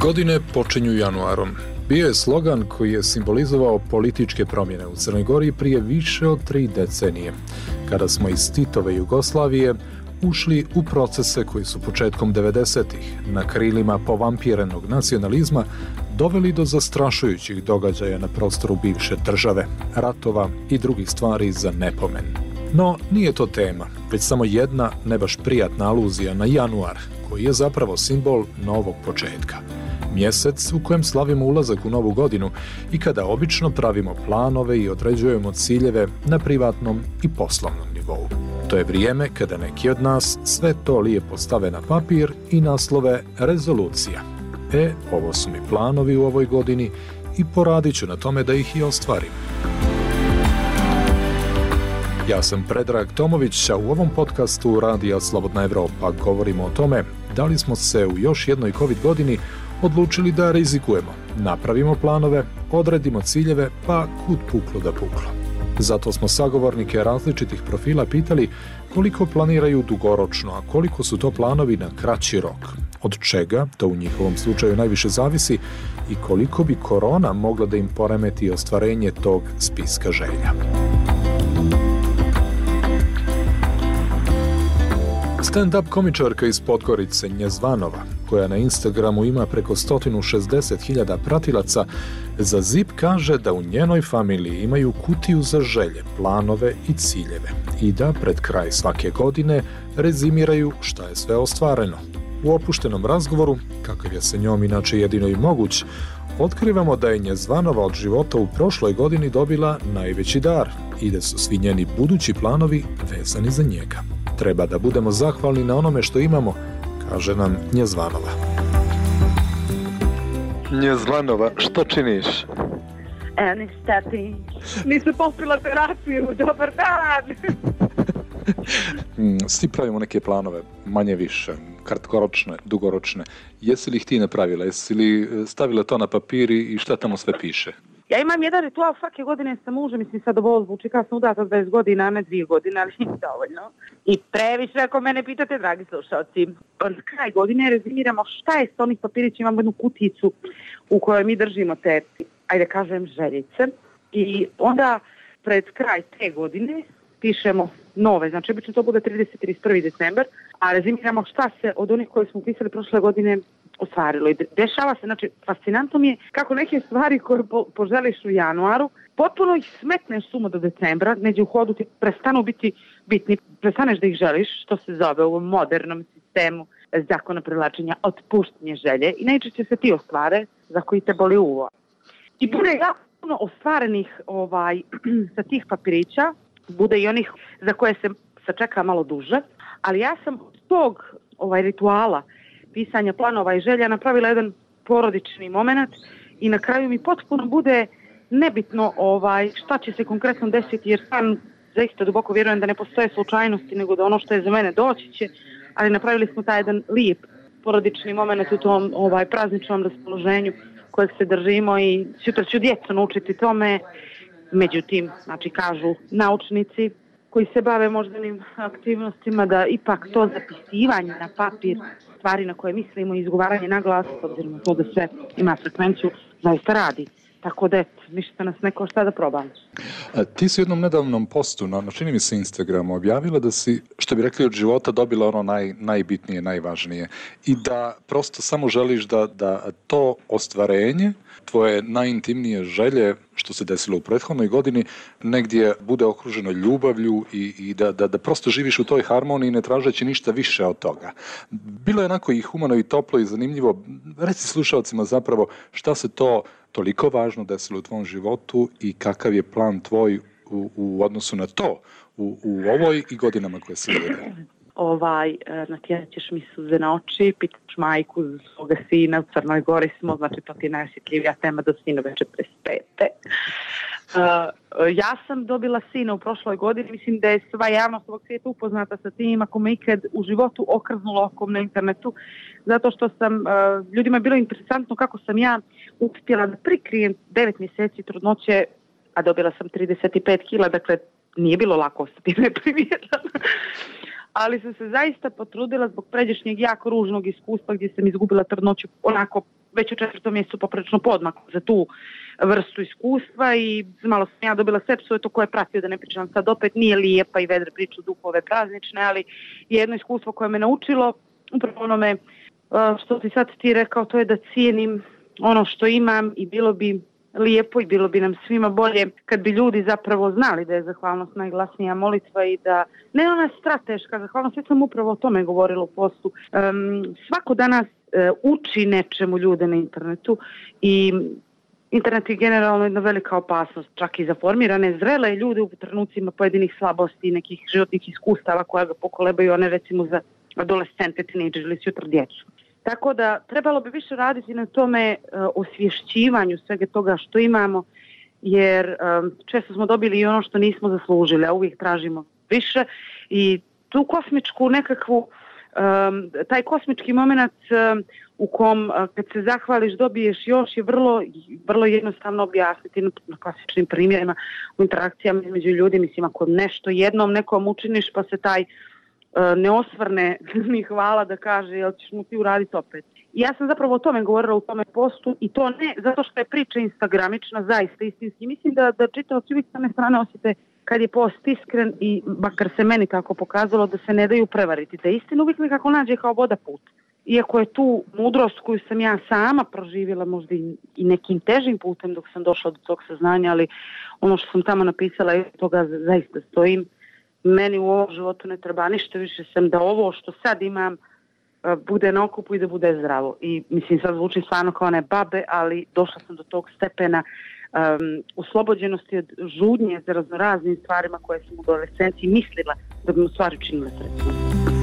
Godine počinju januarom. Bio je slogan koji je simbolizovao političke promjene u Crnoj Gori prije više od 3 decenije, kada smo iz Titove Jugoslavije ušli u procese koji su početkom 90-ih na krilima povampirenog nacionalizma doveli do zastrašujućih događaja na prostoru bivše države, ratova i drugih stvari za nepomen. No, nije to tema, već samo jedna ne baš prijatna aluzija na januar, koji je zapravo simbol novog početka. Mjesec u kojem slavimo ulazak u novu godinu i kada obično pravimo planove i određujemo ciljeve na privatnom i poslovnom nivou. To je vrijeme kada neki od nas sve to lijepo stave na papir i naslove rezolucija. Ovo su mi planovi u ovoj godini i poradit ću na tome da ih i ostvarim. Ja sam Predrag Tomović, a u ovom podcastu Radija Slobodna Evropa govorimo o tome da li smo se u još jednoj COVID godini odlučili da rizikujemo, napravimo planove, odredimo ciljeve, pa kud puklo da puklo. Zato smo sagovornike različitih profila pitali koliko planiraju dugoročno, a koliko su to planovi na kraći rok, od čega to u njihovom slučaju najviše zavisi i koliko bi korona mogla da im poremeti ostvarenje tog spiska želja. Stand-up komičarka iz Podgorice Njezvanova, koja na Instagramu ima preko 160.000 pratilaca, za ZIP kaže da u njenoj familiji imaju kutiju za želje, planove i ciljeve i da pred kraj svake godine rezimiraju šta je sve ostvareno. U opuštenom razgovoru, kakav je sa njom inače jedino i moguć, otkrivamo da je Njezvanova od života u prošloj godini dobila najveći dar i da su svi njeni budući planovi vezani za njega. Treba da budemo zahvalni na onome što imamo, kaže nam Njezvanova. Njezvanova, što činiš? Ništa ti. Nisam popila terapiju, dobar dan! Svi pravimo neke planove, manje više, kratkoročne, dugoročne. Jesi li ih ti napravila? Jesi li stavila to na papir i šta tamo sve piše? Ja imam jedan ritual svake godine sa mužem, mislim sad ovo zvuči kao sam udata 20 godina, a ne 2 godine, ali nije dovoljno. I previše ako mene pitate, dragi slušalci, od kraj godine rezimiramo šta je s onih papirića, imamo jednu kuticu u kojoj mi držimo te, ajde kažem, željice. I onda pred kraj te godine pišemo nove, znači obično to bude 30-31. decembar, a rezimiramo šta se od onih koje smo pisali prošle godine ostvarilo. I dešava se, znači, fascinantno mi je kako neke stvari koje poželiš u januaru, potpuno ih smetneš sumo do decembra, neđe u hodu ti prestanu biti bitni, prestaneš da ih želiš, što se zove u ovom modernom sistemu zakona privlačenja otpuštanje želje i najčešće se ti ostvare za koji te boli uvo. I bude jako puno ostvarenih sa tih papirića, bude i onih za koje se sačeka malo duže, ali ja sam od tog rituala pisanja planova i želja napravila jedan porodični moment i na kraju mi potpuno bude nebitno šta će se konkretno desiti, jer sam zaista duboko vjerujem da ne postoje slučajnosti, nego da ono što je za mene doći će, ali napravili smo taj jedan lijep porodični moment u tom prazničnom raspoloženju kojeg se držimo i sutra ću djecu naučiti tome. Međutim, znači kažu naučnici koji se bave moždanim aktivnostima da ipak to zapisivanje na papir stvari na koje mislimo i izgovaranje na glas, obzirom na to da sve ima frekvenciju, zaista radi. Tako da, ništa nas neko šta da probam. Ti si u jednom nedavnom postu, čini mi se Instagramu, objavila da si, što bi rekli, od života dobila ono najbitnije, najvažnije. I da prosto samo želiš da to ostvarenje, tvoje najintimnije želje, što se desilo u prethodnoj godini, negdje bude okruženo ljubavlju i da prosto živiš u toj harmoniji ne tražeći ništa više od toga. Bilo je onako i humano i toplo i zanimljivo. Reci slušalcima zapravo šta se to toliko važno desilo u tvom životu i kakav je plan tvoj u odnosu na to u ovoj i godinama koje se vede. Natjerat ćeš mi suze na oči, pitaš majku za svoga sina, u Crnoj Gori smo, znači to ti je najosjetljivija tema do sinove 45. Ja sam dobila sina u prošloj godini, mislim da je sva javnost ovog svijeta upoznata sa tim, ako me ikad u životu okrznulo okom na internetu, zato što sam, ljudima je bilo interesantno kako sam ja uspjela da prikrijem 9 mjeseci trudnoće, a dobila sam 35 kila, dakle nije bilo lako ostati neprimjetan. Ali sam se zaista potrudila zbog pređašnjeg jako ružnog iskustva gdje sam izgubila trudnoću onako već u 4. mjesecu poprilično podmakla za tu vrstu iskustva i malo sam ja dobila sepsu, to ko je pratio, da ne pričam sad opet, nije lijepa i vedre priču duhove praznične, ali jedno iskustvo koje me naučilo, upravo onome što ti sad ti rekao, to je da cijenim ono što imam i bilo bi lijepo i bilo bi nam svima bolje kad bi ljudi zapravo znali da je zahvalnost najglasnija molitva i da ne ona strateška zahvalnost, ja sam upravo o tome govorila u postu. Svako danas uči nečemu ljude na internetu i internet je generalno jedna velika opasnost, čak i za formirane zrele ljude u trenucima pojedinih slabosti i nekih životnih iskustava koja ga pokolebaju, one recimo za adolescente, tinejdžere ili sutra djecu. Tako da trebalo bi više raditi na tome osvješćivanju svega toga što imamo, jer često smo dobili i ono što nismo zaslužili, a uvijek tražimo više i tu kosmičku nekakvu, taj kosmički moment u kom kad se zahvališ dobiješ još je vrlo jednostavno objasniti na klasičnim primjerima u interakcijama između ljudi. Mislim, ako nešto jednom nekom učiniš pa se taj ne osvrne ni hvala da kaže jel ćeš mu ti uraditi opet. I ja sam zapravo o tome govorila u tome postu i to ne zato što je priča instagramična, zaista istinski. Mislim da čitavci uvijek s jedne strane osjete kad je post iskren i makar se meni tako pokazalo da se ne daju prevariti. Da istina uvijek nekako nađe kao voda put. Iako je tu mudrost koju sam ja sama proživjela možda i nekim težim putem dok sam došla do tog saznanja, ali ono što sam tamo napisala i toga zaista stojim. Meni u ovom životu ne treba ništa više sem da ovo što sad imam bude na okupu i da bude zdravo. I mislim sad zvuči stvarno kao one babe, ali došla sam do tog stepena oslobođenosti od žudnje za raznoraznim stvarima koje sam u adolescenciji mislila da bi mu stvari činile sretno.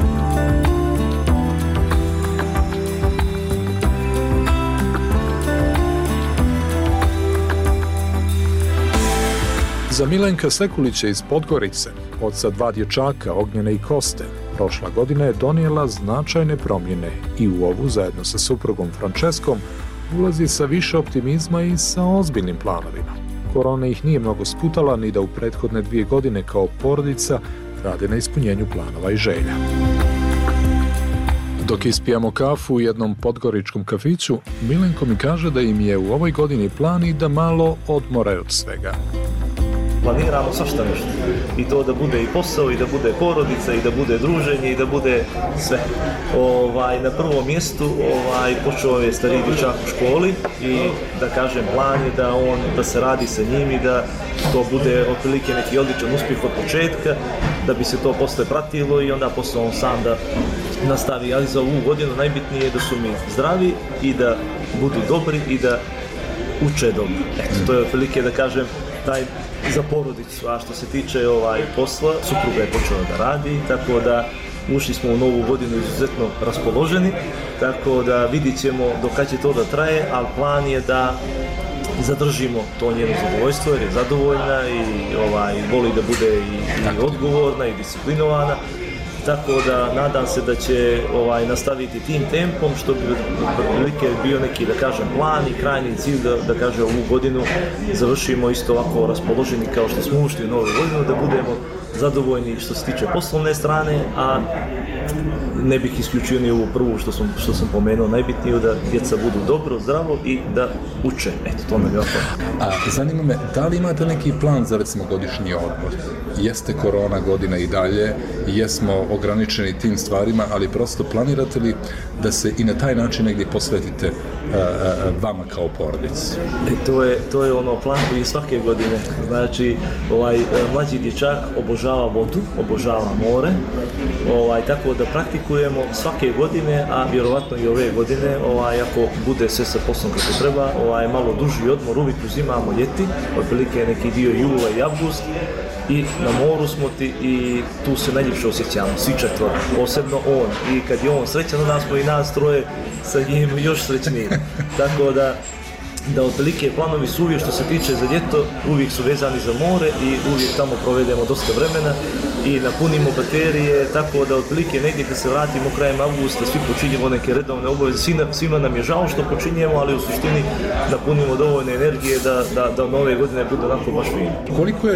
Za Milenka Sekulića iz Podgorice, oca 2 dječaka, Ognjene i Koste, prošla godina je donijela značajne promjene i u ovu, zajedno sa suprugom Franceskom, ulazi sa više optimizma i sa ozbiljnim planovima. Korona ih nije mnogo sputala ni da u prethodne 2 godine kao porodica rade na ispunjenju planova i želja. Dok ispijamo kafu u jednom podgoričkom kafiću, Milenko mi kaže da im je u ovoj godini plan i da malo odmore od svega. Planiramo svašta nešto. I to da bude i posao, i da bude porodica, i da bude druženje, i da bude sve. Na prvom mjestu počeo je stariji dječak u školi i da kažem plan je da se radi sa njim i da to bude otprilike neki odličan uspjeh od početka, da bi se to posle pratilo i onda posle on sam da nastavi. Ali za ovu godinu najbitnije je da su mi zdravi i da budu dobri i da uče dobro. To je otprilike da kažem taj za porodicu, a što se tiče posla, supruga je počela da radi, tako da ušli smo u novu godinu izuzetno raspoloženi, tako da vidit ćemo do kad će to da traje, ali plan je da zadržimo to njeno zadovoljstvo jer je zadovoljna i voli da bude i odgovorna i disciplinovana. Tako da nadam se da će nastaviti tim tempom, što bi prilike bio neki, da kažem, plan i krajnji cilj da kaže ovu godinu završimo isto ovako raspoloženi kao što smo ušli u novu godinu, da budemo zadovoljni što se tiče poslovne strane, a ne bih isključio ni ovu prvu što sam pomenuo, najbitnije da djeca budu dobro, zdravo i da uče. Eto, to nam je ovako. Zanima me, da li imate neki plan za recimo godišnji odmor? Jeste korona godina i dalje, jesmo ograničeni tim stvarima, ali prosto planirate li da se i na taj način negdje posvetite vama kao porodici? To je ono plan koji je svake godine. Znači, mlađi dječak obožava vodu, obožava more, tako da praktikujemo svake godine, a vjerovatno i ove godine, ako bude sve sa poslom kako treba, malo duži odmor uvijek uzimamo ljeti, otprilike neki dio jula i avgust, i na moru smo i tu se najljepše osjećamo, svi četvoro, posebno on. I kad je on srećan, onda smo i nas troje sa njim još srećniji. Tako da otprilike planovi su uvijek što se tiče za ljeto, uvijek su vezani za more i uvijek tamo provedemo dosta vremena i napunimo baterije, tako da otprilike negdje kad se vratimo krajem avgusta svi počinjemo neke redovne obaveze, svima nam je žao što počinjemo, ali u suštini napunimo dovoljne energije da nove godine bude onako baš fino. Koliko je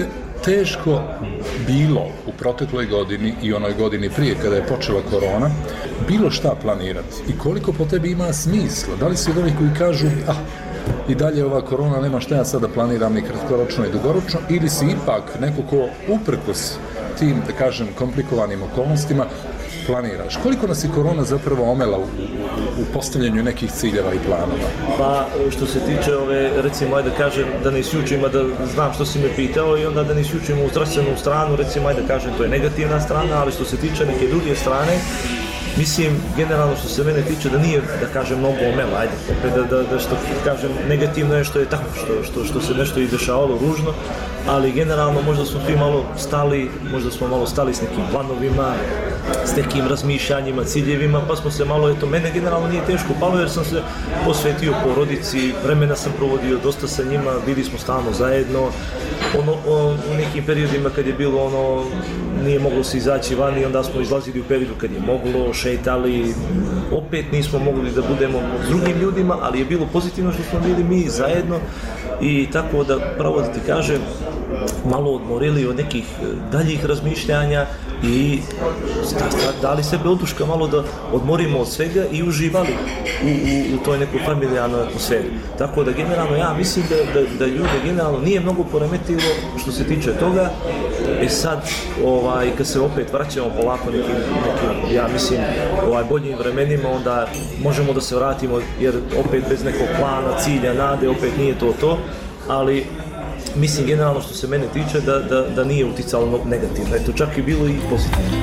teško bilo u protekloj godini i onoj godini prije kada je počela korona bilo šta planirati i koliko po tebi ima smisla? Da li si od ovih koji kažu i dalje ova korona nema šta ja sada planiram ni kratkoročno i dugoročno, ili si ipak neko ko uprkos tim, da kažem, komplikovanim okolnostima planiraš? Koliko nas je korona zapravo omela u postavljanju nekih ciljeva i planova? Pa, što se tiče recimo, ajde kažem, da ne isključimo, da znam što si me pitao i onda da ne isključimo u zdravstvenu stranu, recimo, ajde kažem, to je negativna strana, ali što se tiče neke druge strane, mislim, generalno što se mene tiče da nije, da kažem, mnogo omela, ajde, opet da što kažem, negativno je što je tako, što se nešto i dešavalo ružno, ali generalno možda smo svi malo stali s nekim planovima, s nekim razmišljanjima, ciljevima, pa smo se malo, mene generalno nije teško palo jer sam se posvetio porodici, vremena sam provodio dosta sa njima, bili smo stalno zajedno, u nekim periodima kad je bilo nije moglo se izaći van i onda smo izlazili u periodu kad je moglo, šetali, opet nismo mogli da budemo s drugim ljudima, ali je bilo pozitivno što smo bili mi zajedno i tako da, pravo da ti kažem, malo odmorili od nekih daljih razmišljanja i dali sebe oduška malo da odmorimo od svega i uživali u toj nekoj familijarnoj atmosferi. Tako da generalno ja mislim da ljude generalno nije mnogo poremetilo što se tiče toga. Sad, kad se opet vraćamo polako nekim ja mislim, boljim vremenima, onda možemo da se vratimo, jer opet bez nekog plana, cilja, nade, opet nije to, ali mislim generalno što se mene tiče da nije uticalo negativno, eto čak i bilo i pozitivno.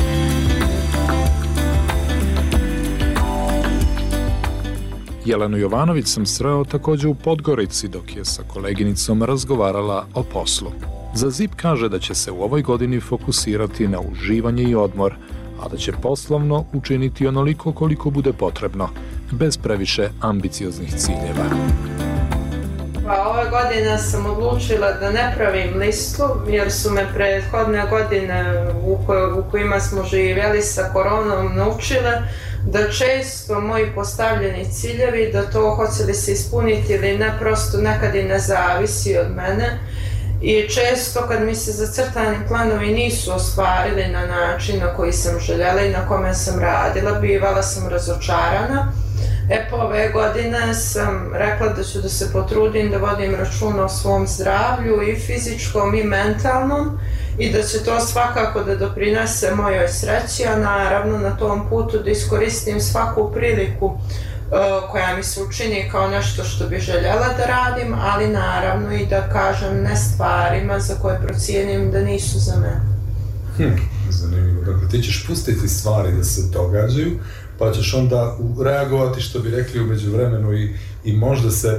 Jelenu Jovanović sam sreo također u Podgorici dok je sa koleginicom razgovarala o poslu. Za ZIP kaže da će se u ovoj godini fokusirati na uživanje i odmor, a da će poslovno učiniti onoliko koliko bude potrebno, bez previše ambicioznih ciljeva. Pa ove godine sam odlučila da ne pravim listu, jer su me prethodne godine u kojima smo živjeli sa koronom naučile da često moji postavljeni ciljevi, da to hoće li se ispuniti ili ne, prosto nekad i ne zavisi od mene. I često kad mi se zacrtani planovi nisu ostvarili na način na koji sam željela i na kome sam radila, bivala sam razočarana. Pa ove godine sam rekla da ću da se potrudim da vodim računa o svom zdravlju i fizičkom i mentalnom i da će to svakako da doprinese mojoj sreći, a naravno na tom putu da iskoristim svaku priliku koja mi se učini kao nešto što bi željela da radim, ali naravno i da kažem ne stvarima za koje procijenim da nisu za mene. Zanimljivo. Dakle, ti ćeš pustiti stvari da se događaju, pa ćeš onda reagovati, što bi rekli, u međuvremenu i možda se,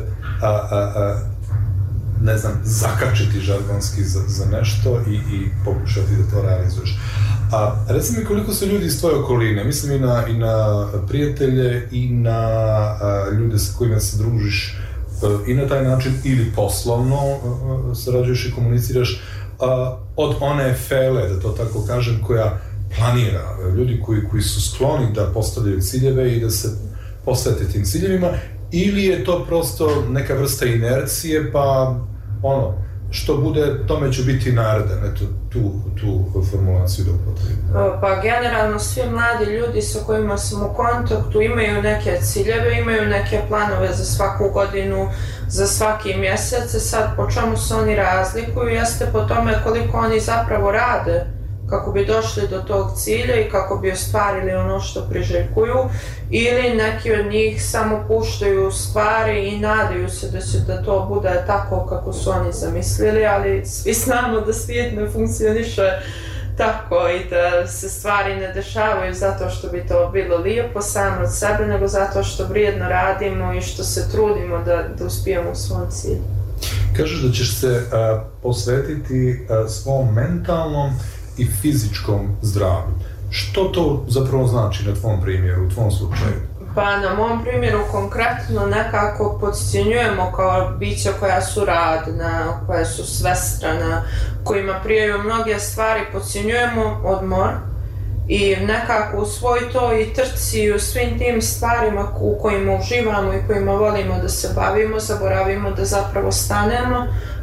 ne znam, zakačiti žargonski za nešto i pokušati da to realizuješ. Reci mi koliko su ljudi iz tvoje okoline, mislim i na prijatelje i na ljude sa kojima se družiš i na taj način ili poslovno sarađuješ i komuniciraš, od one fele, da to tako kažem, koja planira, ljudi koji su skloni da postavljaju ciljeve i da se posvete tim ciljevima, ili je to prosto neka vrsta inercije, pa što bude, tome ću biti naredan, eto, tu formulaciju da upotrebim. Pa generalno svi mladi ljudi sa kojima sam u kontaktu imaju neke ciljeve, imaju neke planove za svaku godinu, za svaki mjesec. Sad po čemu se oni razlikuju jeste po tome koliko oni zapravo rade kako bi došli do tog cilja i kako bi ostvarili ono što priželjkuju, ili neki od njih samo puštaju stvari i nadaju se da to bude tako kako su oni zamislili, ali svi znamo da svijet ne funkcioniše tako i da se stvari ne dešavaju zato što bi to bilo lijepo samo od sebe, nego zato što vrijedno radimo i što se trudimo da uspijemo u svom cilju. Kažeš da ćeš se posvetiti svom mentalnom i fizičkom zdravlju. Što to zapravo znači na tvom primjeru, u tvom slučaju? Pa na mom primjeru konkretno nekako podcjenjujemo kao bića koja su radna, koja su svestrana, kojima prijaju mnoge stvari, podcjenjujemo odmor i nekako u svoj to i trci i u svim tim stvarima u kojima uživamo i kojima volimo da se bavimo, zaboravimo da zapravo stanemo,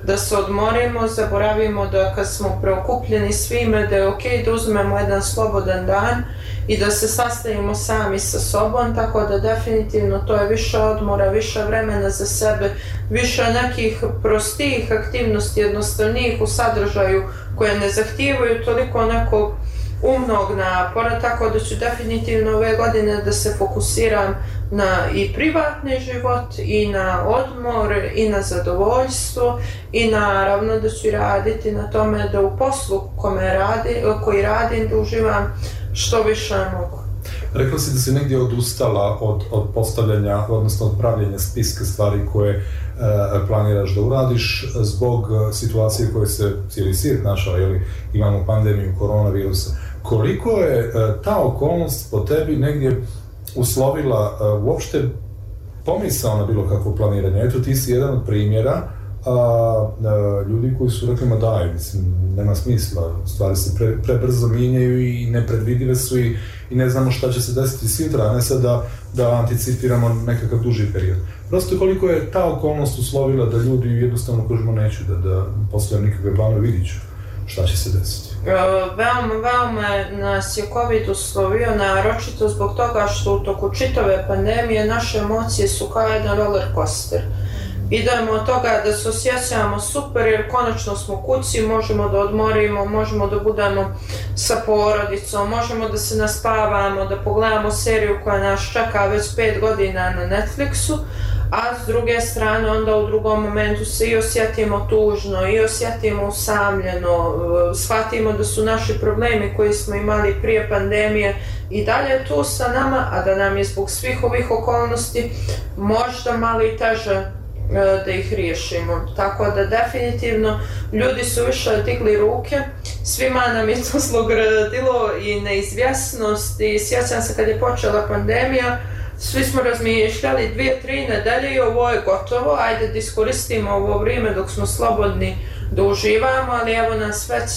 da se odmorimo, zaboravimo da kad smo preokupljeni svime, da je ok da uzmemo jedan slobodan dan i da se sastavimo sami sa sobom, tako da definitivno to je više odmora, više vremena za sebe, više nekih prostijih aktivnosti, jednostavnijih u sadržaju koje ne zahtijevaju toliko nekog umnog napora, tako da ću definitivno ove godine da se fokusiram na i privatni život, i na odmor, i na zadovoljstvo, i naravno da ću raditi na tome da u poslu koji radim da uživam što više mogu. Rekla si da si negdje odustala od postavljanja, odnosno od pravljenja spiska stvari koje planiraš da uradiš zbog situacije koje se cijeli svijet našao, imamo pandemiju koronavirusa. Koliko je ta okolnost po tebi negdje uslovila uopšte pomisao na bilo kakvo planiranje? Eto, ti si jedan od primjera ljudi koji su rekli, ma daj, mislim, nema smisla, stvari se prebrzo mijenjaju i nepredvidive su i ne znamo šta će se desiti sutra, a ne sad da anticipiramo nekakav duži period. Prosto koliko je ta okolnost uslovila da ljudi jednostavno kažemo neću da postavljam nikakve planove, vidit ću šta će se desiti. Veoma nas je COVID uslovio, naročito zbog toga što u toku čitave pandemije naše emocije su kao jedan roller coaster. Idemo od toga da se osjećamo super jer konačno smo kući, možemo da odmorimo, možemo da budemo sa porodicom, možemo da se naspavamo, da pogledamo seriju koja nas čeka već 5 godina na Netflixu, a s druge strane onda u drugom momentu se i osjetimo tužno, i osjetimo usamljeno, shvatimo da su naši problemi koji smo imali prije pandemije i dalje tu sa nama, a da nam je zbog svih ovih okolnosti možda malo i teže da ih riješimo. Tako da definitivno ljudi su više digli ruke, svima nam je to zlogradilo i neizvjesnost i sjećam se kad je počela pandemija, svi smo razmišljali 2-3 nedelje i ovo je gotovo, ajde da iskoristimo ovo vrijeme dok smo slobodni da uživamo, ali evo nas već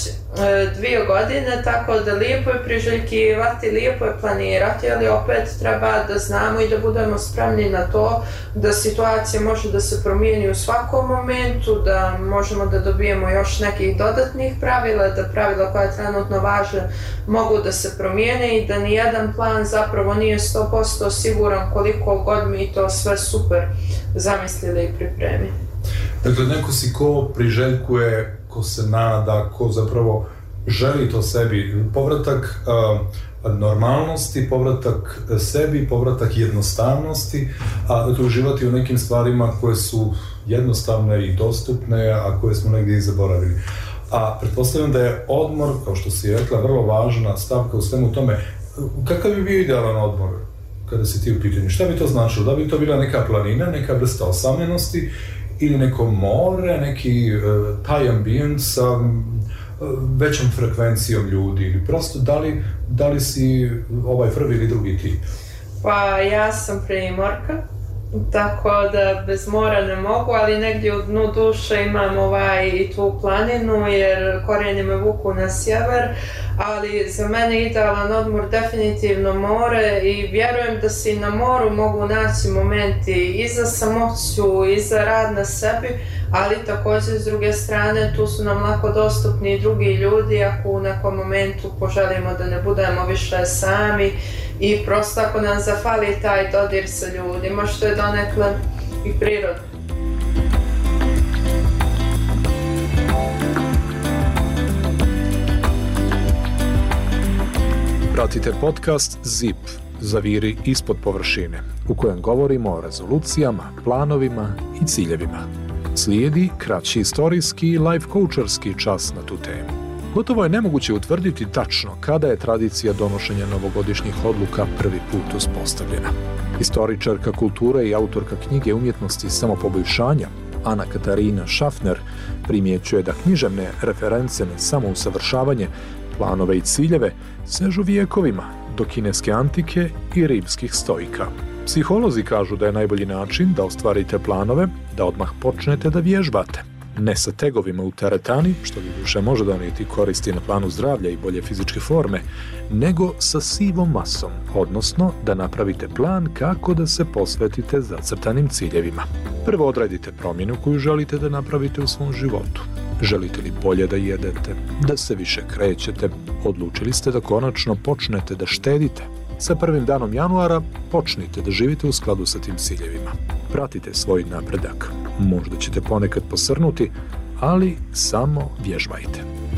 2 godine, tako da lijepo je priželjkivati, lijepo je planirati, ali opet treba da znamo i da budemo spremni na to da situacija može da se promijeni u svakom momentu, da možemo da dobijemo još nekih dodatnih pravila, da pravila koja trenutno važe mogu da se promijene i da nijedan plan zapravo nije 100% siguran koliko god mi to sve super zamislili i pripremili. Dakle, neko si ko priželjkuje, ko se nada, ko zapravo želi to sebi. Povratak normalnosti, povratak sebi, povratak jednostavnosti, a to uživati u nekim stvarima koje su jednostavne i dostupne, a koje smo negdje i zaboravili. A pretpostavljam da je odmor, kao što si rekla, vrlo važna stavka u svemu tome. Kakav bi bio idealan odmor kada si ti u pitanju? Šta bi to značilo? Da bi to bila neka planina, neka vrsta osamljenosti, ili neko more, neki taj ambijent sa većom frekvencijom ljudi, ili prosto da li si prvi ili drugi tip? Pa ja sam Primorka, tako da bez mora ne mogu, ali negdje u dnu duše imam i tu planinu jer korijeni me vuku na sjever, ali za mene idealan odmor definitivno more i vjerujem da se i na moru mogu naći momenti i za samoću i za rad na sebi, ali također s druge strane tu su nam lako dostupni i drugi ljudi ako u nekom momentu poželimo da ne budemo više sami i prosto ako nam zafali taj dodir sa ljudima, što je donekle i prirodno. Pratite podcast ZIP, Zaviri ispod površine, u kojem govorimo o rezolucijama, planovima i ciljevima. Slijedi kraći istorijski i life coacherski čas na tu temu. Gotovo je nemoguće utvrditi tačno kada je tradicija donošenja novogodišnjih odluka prvi put uspostavljena. Historičarka kulture i autorka knjige umjetnosti samopoboljšanja Ana Katarina Šafner primjećuje da književne reference na samousavršavanje, planove i ciljeve sežu vijekovima do kineske antike i rimskih stoika. Psiholozi kažu da je najbolji način da ostvarite planove da odmah počnete da vježbate. ne sa tegovima u teretani, što doduše može donijeti koristi na planu zdravlja i bolje fizičke forme, nego sa sivom masom, odnosno da napravite plan kako da se posvetite zacrtanim ciljevima. Prvo odredite promjenu koju želite da napravite u svom životu. Želite li bolje da jedete, da se više krećete, odlučili ste da konačno počnete da štedite. Sa 1. danom januara počnite da živite u skladu sa tim ciljevima. Pratite svoj napredak. Možda ćete ponekad posrnuti, ali samo vježbajte.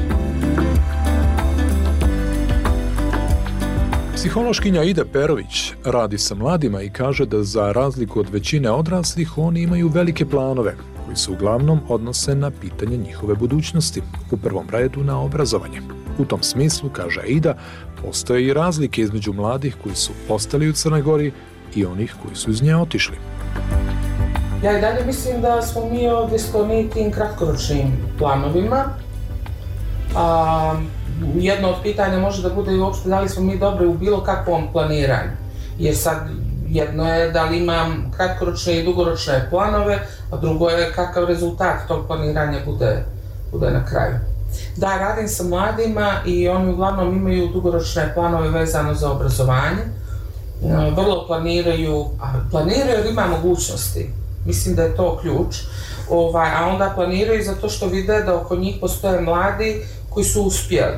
Psihološkinja Ida Perović radi sa mladima i kaže da za razliku od većine odraslih oni imaju velike planove koji se uglavnom odnose na pitanje njihove budućnosti, u prvom redu na obrazovanje. U tom smislu, kaže Ida, postoje i razlike između mladih koji su ostali u Crnoj Gori i onih koji su iz nje otišli. Ja i dalje mislim da smo mi ovdje skloni tim kratkoročnim planovima. Jedno od pitanja može da bude i uopšte da li smo mi dobri u bilo kakvom planiranju. Jer sad jedno je da li imam kratkoročne i dugoročne planove, a drugo je kakav rezultat tog planiranja bude na kraju. Da, radim sa mladima i oni uglavnom imaju dugoročne planove vezano za obrazovanje. Vrlo planiraju jer ima mogućnosti. Mislim da je to ključ. A onda planiraju zato što vide da oko njih postoje mladi koji su uspjeli.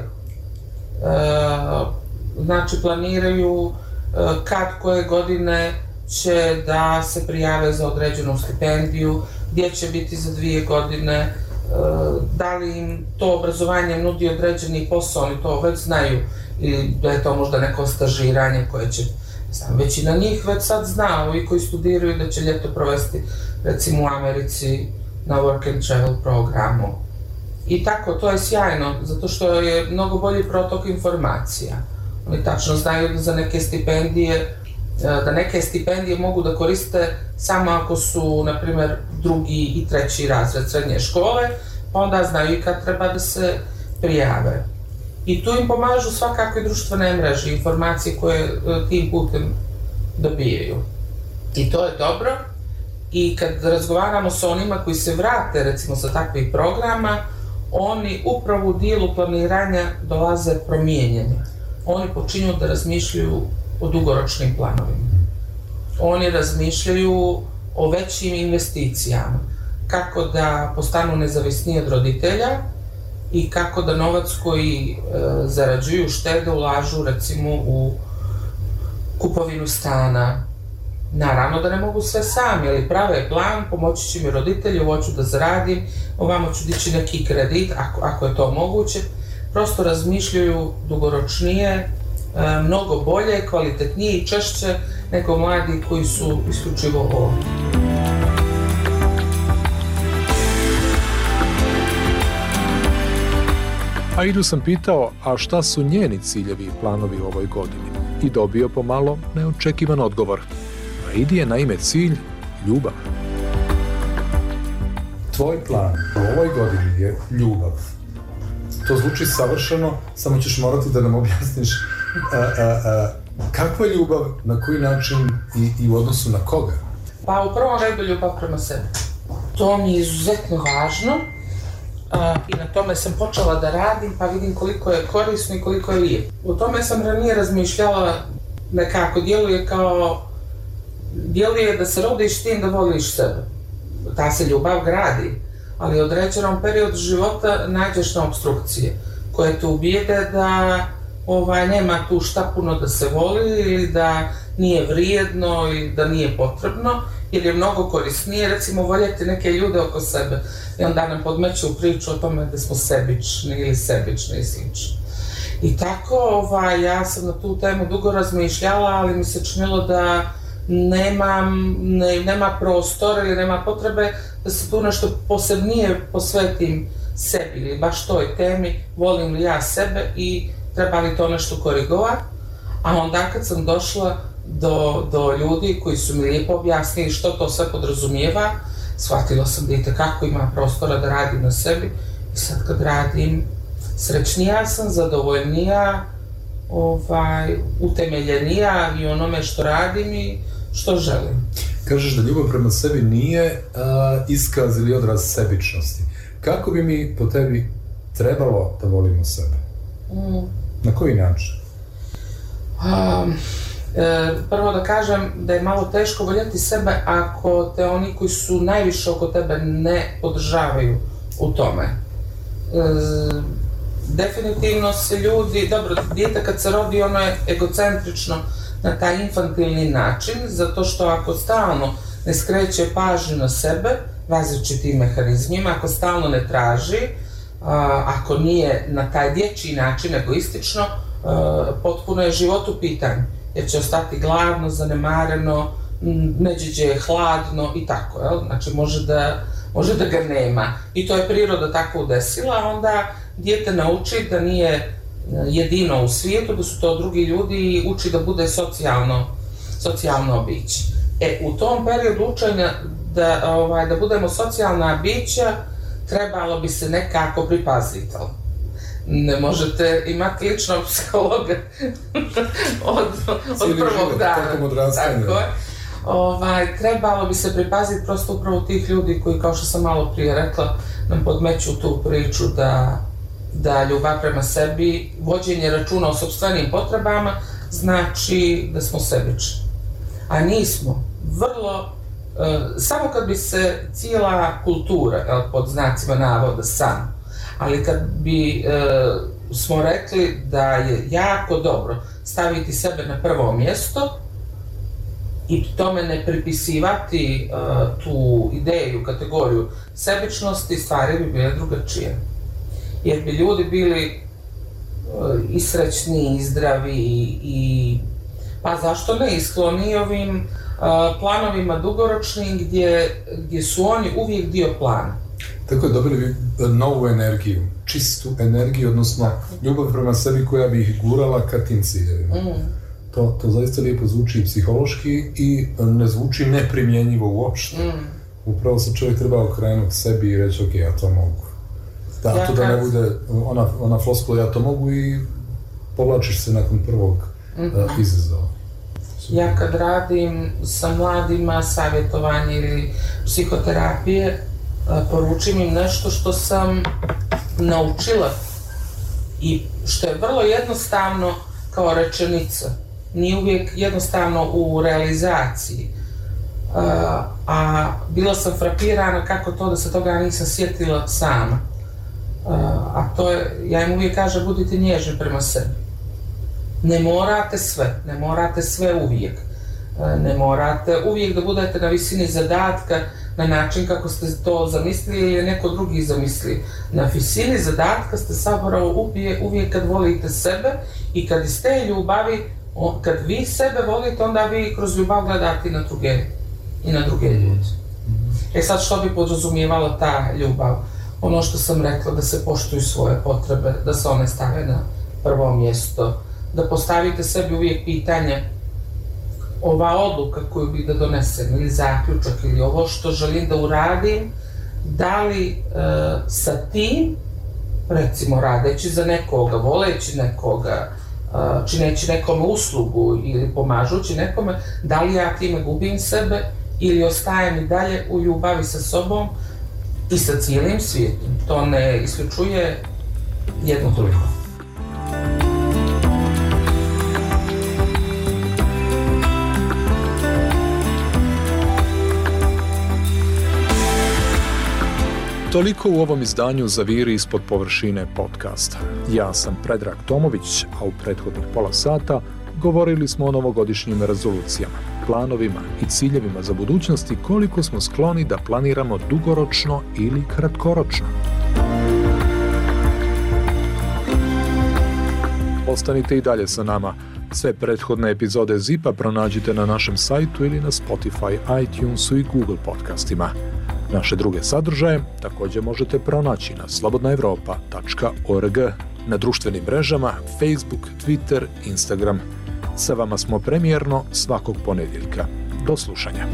Znači planiraju kad koje godine će da se prijave za određenu stipendiju, gdje će biti za 2 godine, da li im to obrazovanje nudi određeni posao, oni to već znaju, ili da je to možda neko stažiranje koje će, većina njih već sad zna, ovi koji studiraju da će ljeto provesti recimo u Americi na work and travel programu. I tako, to je sjajno, zato što je mnogo bolji protok informacija. Oni tačno znaju da za neke stipendije mogu da koriste samo ako su, na primjer, 2. i 3. razred srednje škole, pa onda znaju i kad treba da se prijave. I tu im pomažu svakakve društvene mreže, informacije koje tim putem dobijaju. I to je dobro. I kad razgovaramo sa onima koji se vrate, recimo, sa takvih programa, oni upravo u dijelu planiranja dolaze promijenjeni. Oni počinju da razmišljaju o dugoročnim planovima. Oni razmišljaju o većim investicijama, kako da postanu nezavisniji od roditelja i kako da novac koji zarađuju, štede, ulažu recimo u kupovinu stana. Naravno da ne mogu sve sami, ali prave plan, pomoći će mi roditelji, ovo ću da zaradim, ovamo ću dići neki kredit, ako je to moguće. Prosto razmišljaju dugoročnije, mnogo bolje, kvalitetnije i češće nego mladi koji su isključivo ovdje. A Idu sam pitao, a šta su njeni ciljevi i planovi u ovoj godini? I dobio pomalo neočekivan odgovor. A Idi je naime cilj ljubav. Tvoj plan u ovoj godini je ljubav. To zvuči savršeno, samo ćeš morati da nam objasniš kakva je ljubav, na koji način i u odnosu na koga? Pa u prvom redu ljubav prema sebi. To mi je izuzetno važno i na tome sam počela da radim, pa vidim koliko je korisno i koliko je lijepo. O tome sam ranije razmišljala, nekako djeluje da se rodiš s tim da voliš sebe. Ta se ljubav gradi, ali u određenom periodu života nađeš na opstrukcije koje te ubijede da nema tu šta puno da se voli ili da nije vrijedno ili da nije potrebno, jer je mnogo korisnije recimo voljeti neke ljude oko sebe i onda nam podmeću priču o tome da smo sebični ili sebični i slično. I tako ja sam na tu temu dugo razmišljala, ali mi se činilo da nema prostora ili nema potrebe da se tu nešto posebnije posvetim sebi ili baš toj temi, volim li ja sebe i treba li to nešto korigovati. A onda kad sam došla do ljudi koji su mi lijepo objasnili što to sve podrazumijeva, shvatila sam da itekako ima prostora da radim na sebi i sad kad radim srećnija sam, zadovoljnija, utemeljenija i onome što radim i što želim. Kažeš da ljubav prema sebi nije iskaz ili odraz sebičnosti. Kako bi mi po tebi trebalo da volimo sebe? Na koji način? Prvo da kažem da je malo teško voljeti sebe ako te oni koji su najviše oko tebe ne podržavaju u tome. Definitivno se ljudi, dobro, dijete kad se rodi ono je egocentrično na taj infantilni način, zato što ako stalno ne skreće pažnju na sebe, različitim mehanizmima, ako stalno ne traži, ako nije na taj dječji način egoistično, potpuno je život u pitanju, jer će ostati gladno, zanemareno, neđe je hladno i tako, jel? Znači može da ga nema. I to je priroda tako udesila, onda dijete nauči da nije jedino u svijetu, da su to drugi ljudi i uči da bude socijalno biće. U tom periodu učenja da budemo socijalna bića, trebalo bi se nekako pripaziti. Ne možete imati ličnog psihologa od prvog dana. Tako je. Trebalo bi se pripaziti prosto upravo tih ljudi koji, kao što sam malo prije rekla, nam podmeću tu priču da ljubav prema sebi, vođenje računa o sopstvenim potrebama, znači da smo sebični. A nismo. Vrlo, samo kad bi se cijela kultura, pod znacima navoda, ali kad bi smo rekli da je jako dobro staviti sebe na prvo mjesto i tome ne pripisivati tu ideju, kategoriju sebičnosti, stvari bi bile drugačije. Jer bi ljudi bili i srećni, i zdravi, i pa zašto ne, i skloni ovim planovima dugoročnim gdje su oni uvijek dio plana. Tako je, dobili bi novu energiju, čistu energiju, odnosno ljubav prema sebi koja bi ih gurala ka tim ciljevima. To zaista lijepo zvuči psihološki i ne zvuči neprimjenjivo uopšte. Upravo se čovjek treba okrenuti sebi i reći, ok, ja to mogu. Da, to da ne bude ona floskula, ja to mogu, i povlačiš se nakon prvog izazova. Ja kad radim sa mladima savjetovanje ili psihoterapije, poručim im nešto što sam naučila i što je vrlo jednostavno kao rečenica. Nije uvijek jednostavno u realizaciji. A bila sam frapirana kako to da se toga nisam sjetila sama. A to je, ja im uvijek kažem, budite nježni prema sebi. Ne morate sve uvijek. Ne morate uvijek da budete na visini zadatka na način kako ste to zamislili ili je neko drugi zamislio. Na visini zadatka ste zapravo uvijek kad volite sebe i kad iz te ljubavi, kad vi sebe volite, onda vi kroz ljubav gledate i na druge ljude. Sad što bi podrazumijevala ta ljubav? Ono što sam rekla, da se poštuju svoje potrebe, da se one stave na prvo mjesto, da postavite sebi uvijek pitanje, ova odluka koju bih da donesem ili zaključak ili ovo što želim da uradim, da li sa tim, recimo radeći za nekoga, voleći nekoga, čineći nekome uslugu ili pomažući nekome, da li ja time gubim sebe ili ostajem i dalje u ljubavi sa sobom i sa cijelim svijetom. To ne isključuje jedno drugo. Toliko u ovom izdanju Zaviri ispod površine podcasta. Ja sam Predrag Tomović, a u prethodnih pola sata govorili smo o novogodišnjim rezolucijama, planovima i ciljevima za budućnost i koliko smo skloni da planiramo dugoročno ili kratkoročno. Ostanite i dalje sa nama. Sve prethodne epizode ZIP-a pronađite na našem sajtu ili na Spotify, iTunesu i Google podcastima. Naše druge sadržaje također možete pronaći na slobodnaevropa.org, na društvenim mrežama Facebook, Twitter, Instagram. Sa vama smo premijerno svakog ponedjeljka. Do slušanja.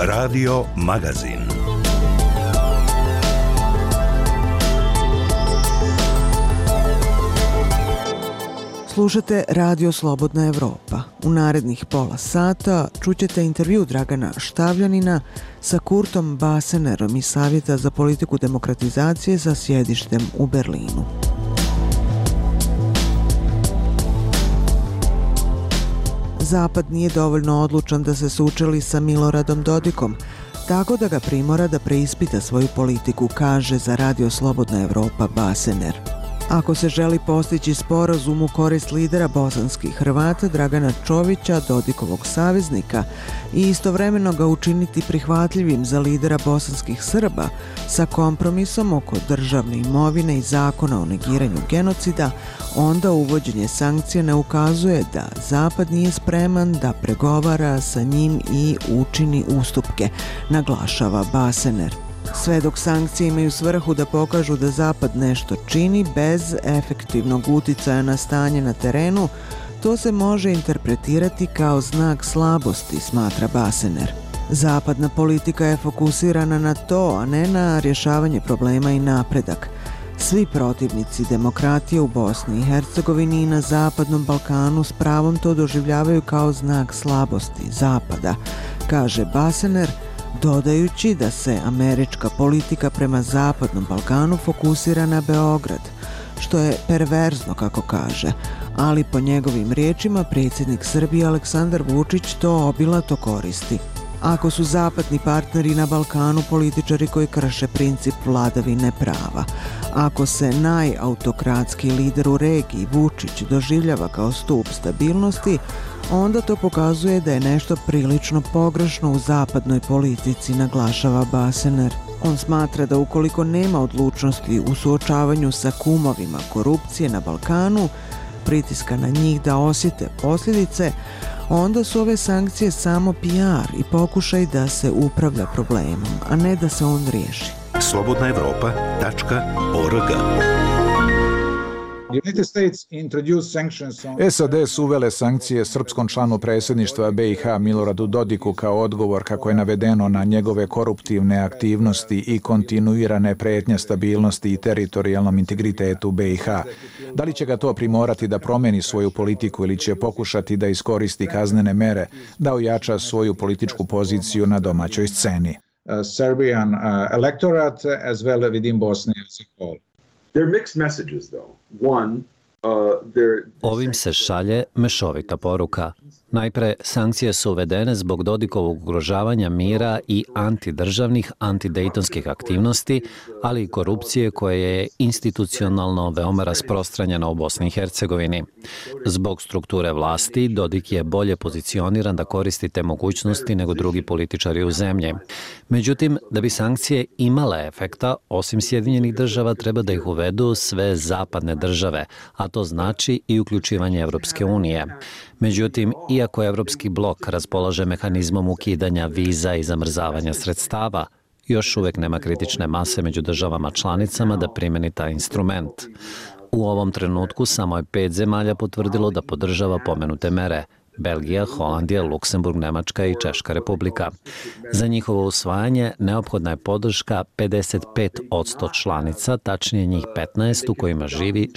Radio Magazin. Slušate Radio Slobodna Evropa. U narednih pola sata čućete intervju Dragana Štavljanina sa Kurtom Basenerom iz Savjeta za politiku demokratizacije sa sjedištem u Berlinu. Zapad nije dovoljno odlučan da se sučeli sa Miloradom Dodikom, tako da ga primora da preispita svoju politiku, kaže za Radio Slobodna Evropa Basener. Ako se želi postići sporazum u korist lidera bosanskih Hrvata Dragana Čovića, Dodikovog saveznika, i istovremeno ga učiniti prihvatljivim za lidera bosanskih Srba sa kompromisom oko državne imovine i zakona o negiranju genocida, onda uvođenje sankcija ne ukazuje da Zapad nije spreman da pregovara sa njim i učini ustupke, naglašava Basener. Sve dok sankcije imaju svrhu da pokažu da Zapad nešto čini bez efektivnog uticaja na stanje na terenu, to se može interpretirati kao znak slabosti, smatra Basener. Zapadna politika je fokusirana na to, a ne na rješavanje problema i napredak. Svi protivnici demokratije u Bosni i Hercegovini i na Zapadnom Balkanu s pravom to doživljavaju kao znak slabosti Zapada, kaže Basener, dodajući da se američka politika prema Zapadnom Balkanu fokusira na Beograd, što je perverzno, kako kaže, ali po njegovim riječima predsjednik Srbije Aleksandar Vučić to obilato koristi. Ako su zapadni partneri na Balkanu političari koji krše princip vladavine prava, ako se najautokratski lider u regiji Vučić doživljava kao stup stabilnosti, onda to pokazuje da je nešto prilično pogrešno u zapadnoj politici, naglašava Basener. On smatra da ukoliko nema odlučnosti u suočavanju sa kumovima korupcije na Balkanu, pritiska na njih da osjete posljedice, onda su ove sankcije samo PR i pokušaj da se upravlja problemom, a ne da se on riješi. slobodnaevropa.org SAD su uvele sankcije srpskom članu predsjedništva BiH Miloradu Dodiku kao odgovor, kako je navedeno, na njegove koruptivne aktivnosti i kontinuirane prijetnje stabilnosti i teritorijalnom integritetu BiH. Da li će ga to primorati da promeni svoju politiku ili će pokušati da iskoristi kaznene mere da ojača svoju političku poziciju na domaćoj sceni? Serbian electorate as well within Bosnia as a whole. They're mixed messages though. Ovim se šalje mešovita poruka. Najpre, sankcije su uvedene zbog Dodikovog ugrožavanja mira i antidržavnih, antidejtonskih aktivnosti, ali i korupcije koja je institucionalno veoma rasprostranjena u Bosni i Hercegovini. Zbog strukture vlasti, Dodik je bolje pozicioniran da koristi te mogućnosti nego drugi političari u zemlji. Međutim, da bi sankcije imale efekta, osim Sjedinjenih država, treba da ih uvedu sve zapadne države, a to znači i uključivanje Evropske unije. Međutim, iako Evropski blok raspolaže mehanizmom ukidanja viza i zamrzavanja sredstava, još uvijek nema kritične mase među državama članicama da primeni taj instrument. U ovom trenutku samo je 5 zemalja potvrdilo da podržava pomenute mere: Belgija, Holandija, Luksemburg, Nemačka i Češka republika. Za njihovo usvajanje neophodna je podrška 55% članica, tačnije njih 15 u kojima živi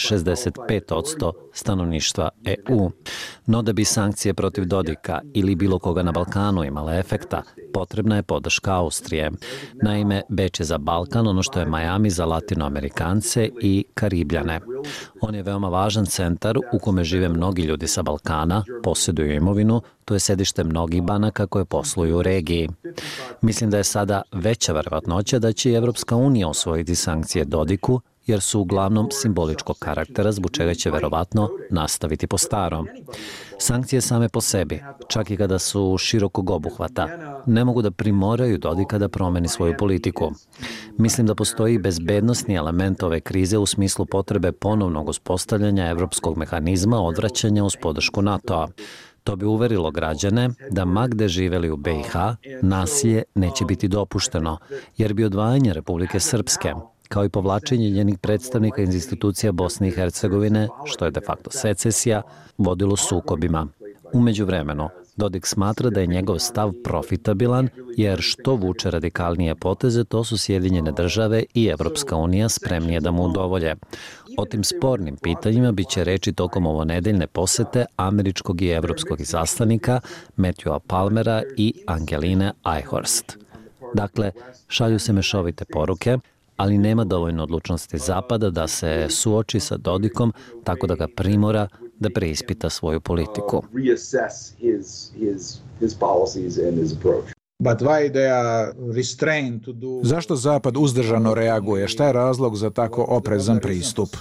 65% stanovništva EU. No da bi sankcije protiv Dodika ili bilo koga na Balkanu imale efekta, potrebna je podrška Austrije. Naime, Beč je za Balkan ono što je Miami za Latinoamerikance i Karibljane. On je veoma važan centar u kome žive mnogi ljudi sa Balkana, posjeduju imovinu, to je sedište mnogih banaka koje posluju u regiji. Mislim da je sada veća verovatnoća da će i Evropska unija usvojiti sankcije Dodiku, jer su uglavnom simboličkog karaktera, zbog čega će verovatno nastaviti po starom. Sankcije same po sebi, čak i kada su širokog obuhvata, ne mogu da primoraju Dodika da promeni svoju politiku. Mislim da postoji bezbednosni element ove krize u smislu potrebe ponovnog uspostavljanja evropskog mehanizma odvraćanja uz podršku NATO-a. To bi uverilo građane da ma gde živeli u BiH, nasilje neće biti dopušteno, jer bi odvajanje Republike Srpske, kao i povlačenje njenih predstavnika iz institucija Bosne i Hercegovine, što je de facto secesija, vodilo sukobima. U međuvremenu, Dodik smatra da je njegov stav profitabilan, jer što vuče radikalnije poteze, to su Sjedinjene države i Evropska unija spremnije da mu udovolje. O tim spornim pitanjima bit će reči tokom ovonedeljne posete američkog i evropskog izaslanika Matthewa Palmera i Angeline Eichhorst. Dakle, šalju se mešovite poruke, ali nema dovoljno odlučnosti Zapada da se suoči sa Dodikom tako da ga primora da preispita svoju politiku. Zašto Zapad uzdržano reaguje? Šta je razlog za tako oprezan pristup?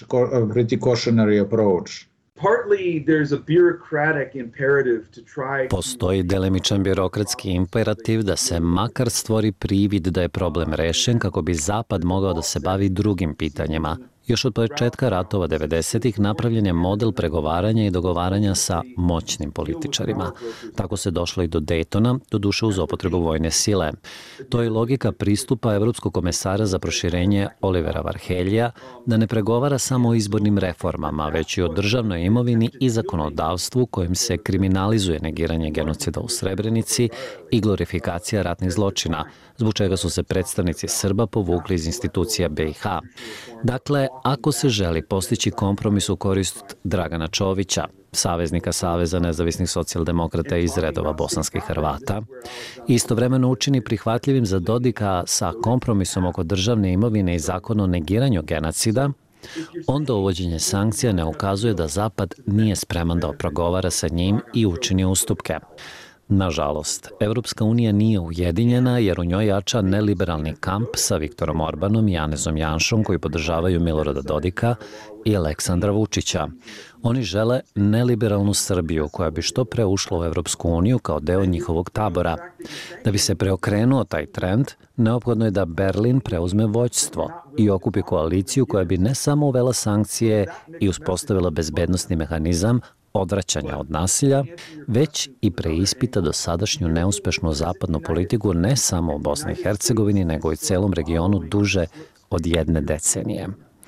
Postoji delimičan birokratski imperativ da se makar stvori privid da je problem rešen kako bi Zapad mogao da se bavi drugim pitanjima. Još od početka ratova 90-ih napravljen je model pregovaranja i dogovaranja sa moćnim političarima. Tako se došlo i do Daytona, doduše uz upotrebu vojne sile. To je logika pristupa Evropskog komesara za proširenje Olivera Varheljija da ne pregovara samo o izbornim reformama, već i o državnoj imovini i zakonodavstvu kojim se kriminalizuje negiranje genocida u Srebrenici i glorifikacija ratnih zločina, zbog čega su se predstavnici Srba povukli iz institucija BiH. Dakle, ako se želi postići kompromis u korist Dragana Čovića, saveznika Saveza nezavisnih socijaldemokrata iz redova bosanskih Hrvata, istovremeno učini prihvatljivim za Dodika sa kompromisom oko državne imovine i zakona o negiranju genocida, onda uvođenje sankcija ne ukazuje da Zapad nije spreman da pregovara sa njim i učini ustupke. Nažalost, Evropska unija nije ujedinjena jer u njoj jača neliberalni kamp sa Viktorom Orbanom i Janezom Janšom koji podržavaju Milorada Dodika i Aleksandra Vučića. Oni žele neliberalnu Srbiju koja bi što pre ušla u Evropsku uniju kao deo njihovog tabora. Da bi se preokrenuo taj trend, neophodno je da Berlin preuzme vođstvo i okupi koaliciju koja bi ne samo uvela sankcije i uspostavila bezbednosni mehanizam odvraćanja od nasilja, već i preispita dosadašnju neuspešnu zapadnu politiku ne samo u Bosni i Hercegovini, nego i celom regionu duže od 1 decenije.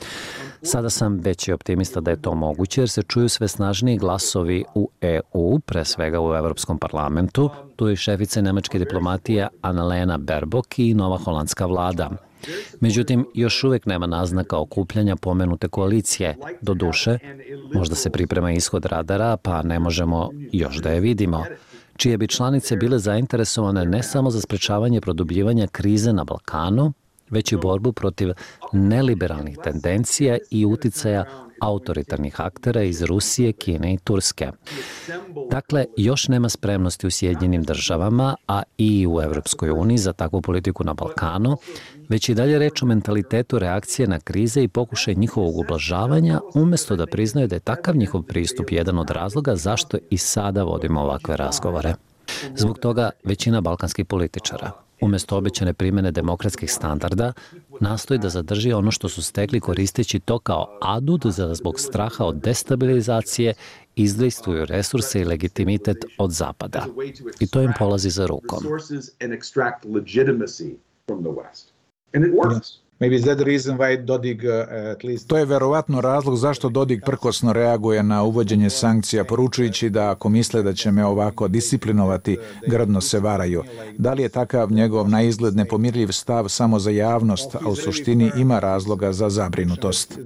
Sada sam veći optimista da je to moguće jer se čuju sve snažniji glasovi u EU, pre svega u Evropskom parlamentu. Tu je i šefica nemačke diplomatije Annalena Baerbock i nova holandska vlada. Međutim, još uvek nema naznaka okupljanja pomenute koalicije. Doduše, možda se priprema ishod radara, pa ne možemo još da je vidimo, čije bi članice bile zainteresovane ne samo za sprečavanje produbljivanja krize na Balkanu, već i borbu protiv neliberalnih tendencija i uticaja autoritarnih aktera iz Rusije, Kine i Turske. Dakle, još nema spremnosti u Sjedinjenim državama, a i u Evropskoj uniji za takvu politiku na Balkanu, već i dalje reč o mentalitetu reakcije na krize i pokušaj njihovog ublažavanja, umjesto da priznaju da je takav njihov pristup jedan od razloga zašto i sada vodimo ovakve razgovore. Zbog toga većina balkanskih političara, umjesto obećane primjene demokratskih standarda, nastoji da zadrži ono što su stekli koristeći to kao adut za zbog straha od destabilizacije izdejstvuju resurse i legitimitet od Zapada. I to im polazi za rukom. To je verovatno razlog zašto Dodik prkosno reaguje na uvođenje sankcija, poručujući da ako misle da će me ovako disciplinovati, grdno se varaju. Da li je takav njegov na izgled nepomirljiv stav samo za javnost, a u suštini ima razloga za zabrinutost?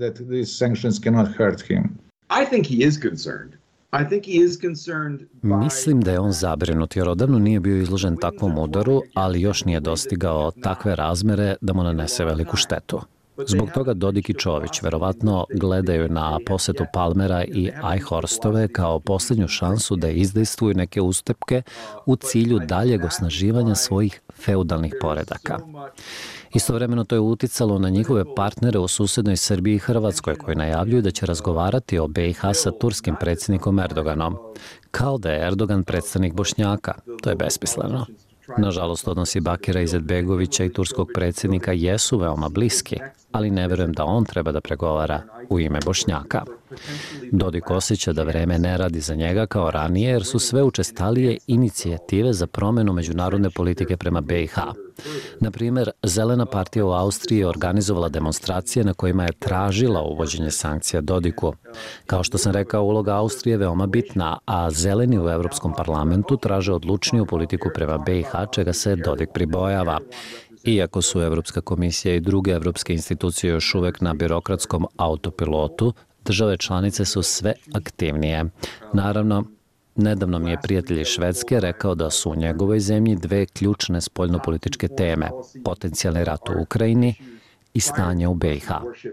Mislim da je on zabrinut jer odavno nije bio izložen takvom udaru, ali još nije dostigao takve razmere da mu nanese veliku štetu. Zbog toga Dodik i Čović verovatno gledaju na posetu Palmera i Eichhorstove kao posljednju šansu da izdejstvuju neke ustupke u cilju daljeg osnaživanja svojih feudalnih poredaka. Istovremeno to je uticalo na njihove partnere u susednoj Srbiji i Hrvatskoj koji najavljuju da će razgovarati o BiH sa turskim predsjednikom Erdoganom. Kao da je Erdogan predstavnik Bošnjaka. To je besmisleno. Nažalost, odnosi Bakira Izetbegovića i turskog predsjednika jesu veoma bliski, ali ne verujem da on treba da pregovara u ime Bošnjaka. Dodik osjeća da vreme ne radi za njega kao ranije jer su sve učestalije inicijative za promjenu međunarodne politike prema BiH. Na primjer, Zelena partija u Austriji je organizovala demonstracije na kojima je tražila uvođenje sankcija Dodiku. Kao što sam rekao, uloga Austrije je veoma bitna, a Zeleni u Europskom parlamentu traže odlučniju politiku prema BiH, čega se Dodik pribojava. Iako su Evropska komisija i druge evropske institucije još uvek na birokratskom autopilotu, države članice su sve aktivnije. Naravno, nedavno mi je prijatelj iz Švedske rekao da su u njegovoj zemlji dve ključne spoljnopolitičke teme, potencijalni rat u Ukrajini i stanje u BiH.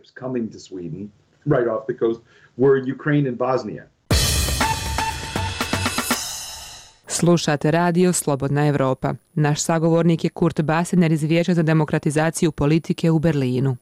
Slušate radio Slobodna Evropa. Naš sagovornik je Kurt Basener iz Vijeća za demokratizaciju politike u Berlinu.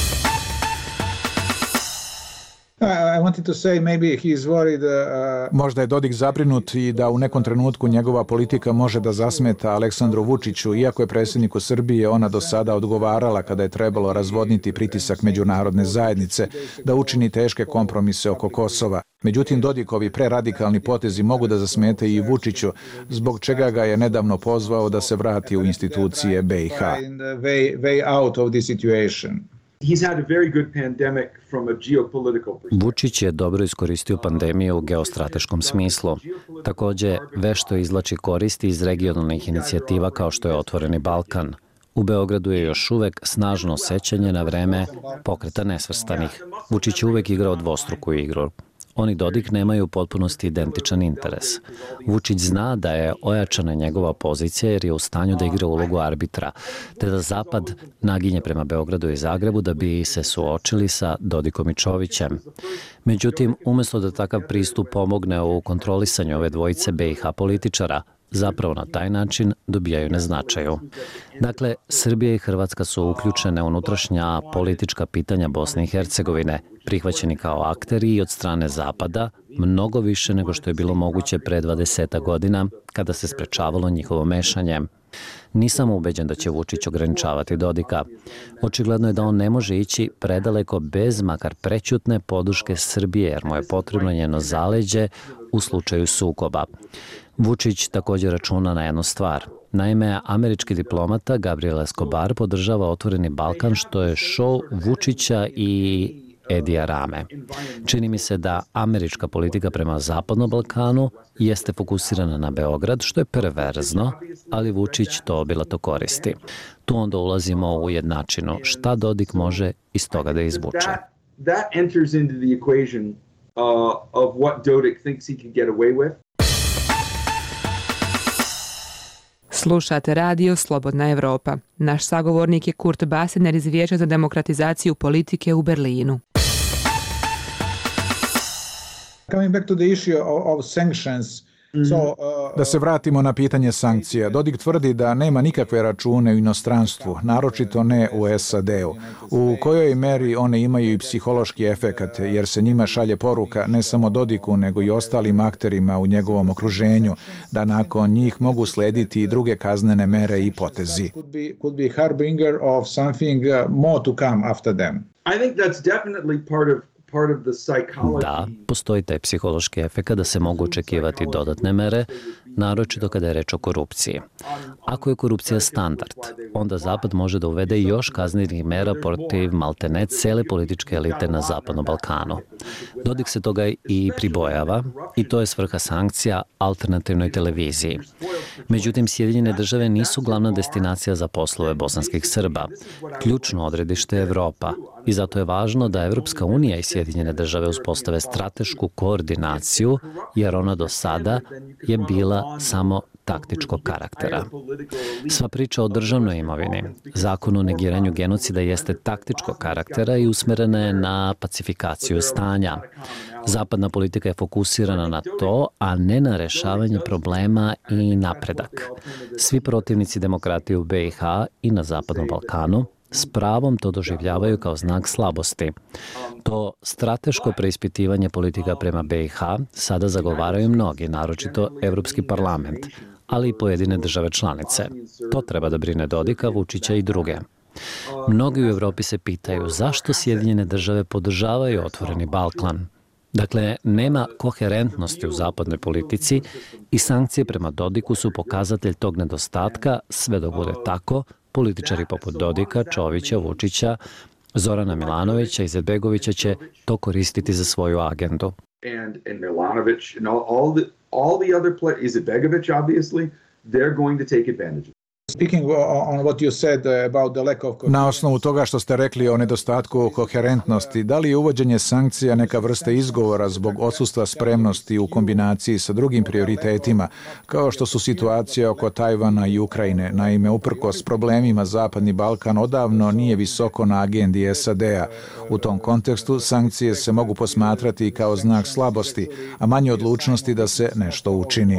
Možda je Dodik zabrinut i da u nekom trenutku njegova politika može da zasmeta Aleksandru Vučiću, iako je predsjedniku Srbije ona do sada odgovarala kada je trebalo razvodniti pritisak međunarodne zajednice da učini teške kompromise oko Kosova. Međutim, Dodikovi preradikalni potezi mogu da zasmete i Vučiću, zbog čega ga je nedavno pozvao da se vrati u institucije BiH. Vučić je dobro iskoristio pandemiju u geostrateškom smislu. Također, vešto izvlači koristi iz regionalnih inicijativa kao što je Otvoreni Balkan. U Beogradu je još uvek snažno sećanje na vreme Pokreta nesvrstanih. Vučić je uvek igrao dvostruku igru. On i Dodik nemaju u potpunosti identičan interes. Vučić zna da je ojačana njegova pozicija jer je u stanju da igra ulogu arbitra, te da Zapad naginje prema Beogradu i Zagrebu da bi se suočili sa Dodikom i Čovićem. Međutim, umjesto da takav pristup pomogne u kontrolisanju ove dvojice BiH političara, zapravo na taj način dobijaju na značaju. Dakle, Srbija i Hrvatska su uključene u unutrašnja politička pitanja Bosne i Hercegovine, prihvaćeni kao akteri i od strane Zapada, mnogo više nego što je bilo moguće pre 20 godina kada se sprečavalo njihovo mešanje. Nisam ubeđen da će Vučić ograničavati Dodika. Očigledno je da on ne može ići predaleko bez makar prećutne podrške Srbije, jer mu je potrebno njeno zaleđe u slučaju sukoba. Vučić također računa na jednu stvar. Naime, američki diplomata Gabriel Escobar podržava Otvoreni Balkan, što je šou Vučića i Edija Rame. Čini mi se da američka politika prema Zapadnom Balkanu jeste fokusirana na Beograd, što je perverzno, ali Vučić to obilato koristi. Tu onda ulazimo u jednačinu. Šta Dodik može iz toga da izvuče? That enters into the equation of what Dodik thinks he can get away with. Slušate radio Slobodna Evropa. Naš sagovornik je Kurt Basener iz Vijeća za demokratizaciju politike u Berlinu. Coming back to the issue of sanctions, Da se vratimo na pitanje sankcija. Dodik tvrdi da nema nikakve račune u inostranstvu, naročito ne u SAD-u. U kojoj meri one imaju i psihološki efekat, jer se njima šalje poruka ne samo Dodiku, nego i ostalim akterima u njegovom okruženju, da nakon njih mogu slediti i druge kaznene mere i potezi. Could be harbinger of something more to come after them. I think that's definitely part of Da, postoji taj psihološki efekt da se mogu očekivati dodatne mere, naročito kada je reč o korupciji. Ako je korupcija standard, onda Zapad može da uvede još kaznenih mera protiv maltene cele političke elite na Zapadnom Balkanu. Dodik se toga i pribojava i to je svrha sankcija alternativnoj televiziji. Međutim, Sjedinjene države nisu glavna destinacija za poslove bosanskih Srba. Ključno odredište je Evropa i zato je važno da Evropska unija i Sjedinjene države uspostave stratešku koordinaciju, jer ona do sada je bila samo taktičkog karaktera. Sva priča o državnoj imovini, zakon o negiranju genocida jeste taktičkog karaktera i usmerena je na pacifikaciju stanja. Zapadna politika je fokusirana na to, a ne na rešavanje problema i napredak. Svi protivnici demokratije u BiH i na Zapadnom Balkanu s pravom to doživljavaju kao znak slabosti. To strateško preispitivanje politika prema BiH sada zagovaraju mnogi, naročito Evropski parlament, ali i pojedine države članice. To treba da brine Dodika, Vučića i druge. Mnogi u Evropi se pitaju zašto Sjedinjene države podržavaju otvoreni Balkan. Dakle, nema koherentnosti u zapadnoj politici i sankcije prema Dodiku su pokazatelj tog nedostatka. Sve dok bude tako, političari poput Dodika, Čovića, Vučića, Zorana Milanovića i Izetbegovića će to koristiti za svoju agendu. And Milanović and all the other players, Izetbegović obviously, they're going to take advantage. Na osnovu toga što ste rekli o nedostatku koherentnosti, da li je uvođenje sankcija neka vrsta izgovora zbog odsustva spremnosti u kombinaciji sa drugim prioritetima, kao što su situacije oko Tajvana i Ukrajine? Naime, uprkos problemima Zapadni Balkan odavno nije visoko na agendi SAD-a. U tom kontekstu sankcije se mogu posmatrati kao znak slabosti, a manje odlučnosti da se nešto učini.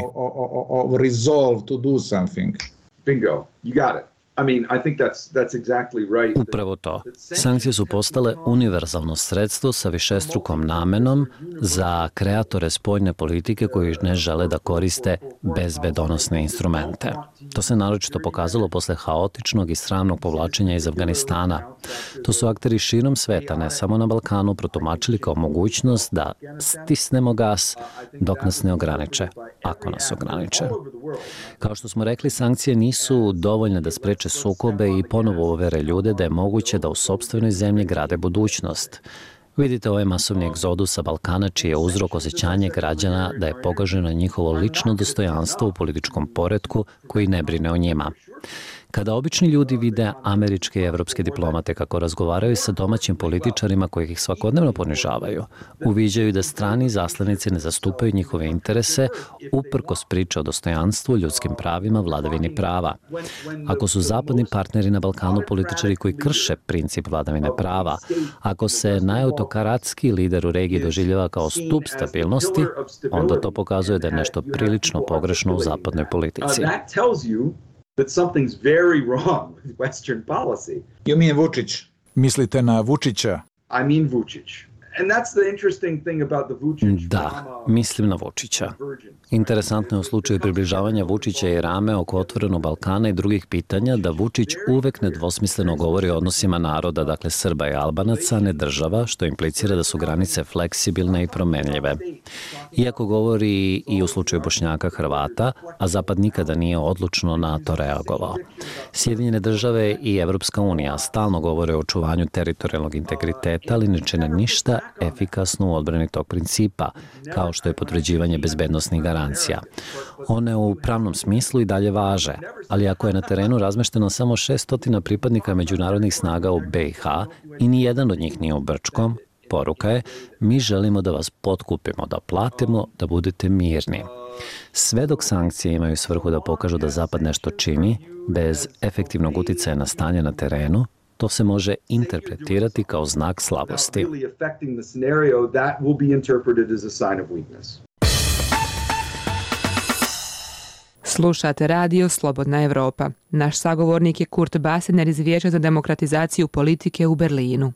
Resolve to do something. Bingo, you got it. I mean, I think that's exactly right. Upravo to. Sankcije su postale univerzalno sredstvo sa višestrukom namenom za kreatore spoljne politike koji ne žele da koriste bezbedonosne instrumente. To se naročito pokazalo posle haotičnog i sramnog povlačenja iz Afganistana. To su akteri širom sveta, ne samo na Balkanu, protumačili kao mogućnost da stisnemo gas dok nas ne ograniče, ako nas ograniče. Kao što smo rekli, sankcije nisu dovoljne da spreče sukobe i ponovo uvere ljude da je moguće da u sopstvenoj zemlji grade budućnost. Vidite ovaj masovni egzodus sa Balkana, čiji je uzrok osjećanje građana da je pogaženo njihovo lično dostojanstvo u političkom poretku koji ne brine o njima. Kada obični ljudi vide američke i evropske diplomate kako razgovaraju sa domaćim političarima koji ih svakodnevno ponižavaju, uviđaju da strani zaslanici ne zastupaju njihove interese uprkos priče o dostojanstvu, ljudskim pravima, vladavini prava. Ako su zapadni partneri na Balkanu političari koji krše princip vladavine prava, ako se najautokratski lider u regiji doživljava kao stup stabilnosti, onda to pokazuje da je nešto prilično pogrešno u zapadnoj politici. That something's very wrong with Western policy. You mean Vučić? Mislite na Vučića? I mean Vučić. And that's the interesting thing about the Vučić. Da, mislim na Vučića. Interesantno je u slučaju približavanja Vučića i Rame oko otvorenog Balkana i drugih pitanja da Vučić uvek nedvosmisleno govori o odnosima naroda, dakle Srba i Albanaca, ne država, što implicira da su granice fleksibilne i promenljive. Iako govori i u slučaju Bošnjaka, Hrvata, a Zapad nikada nije odlučno na to reagovao. Sjedinjene države i Evropska unija stalno govore o očuvanju teritorijalnog integriteta, ali ne čine ništa efikasno u odbrani tog principa, kao što je potvrđivanje bezbednosnih garancija. One u pravnom smislu i dalje važe, ali ako je na terenu razmešteno samo 600 pripadnika međunarodnih snaga u BiH i ni jedan od njih nije u Brčkom, poruka je: mi želimo da vas potkupimo, da platimo, da budete mirni. Sve dok sankcije imaju svrhu da pokažu da Zapad nešto čini, bez efektivnog uticaja na stanje na terenu, to se može interpretirati kao znak slabosti. Slušate radio Slobodna Evropa. Naš sagovornik je Kurt Basener iz Vijeća za demokratizaciju politike u Berlinu.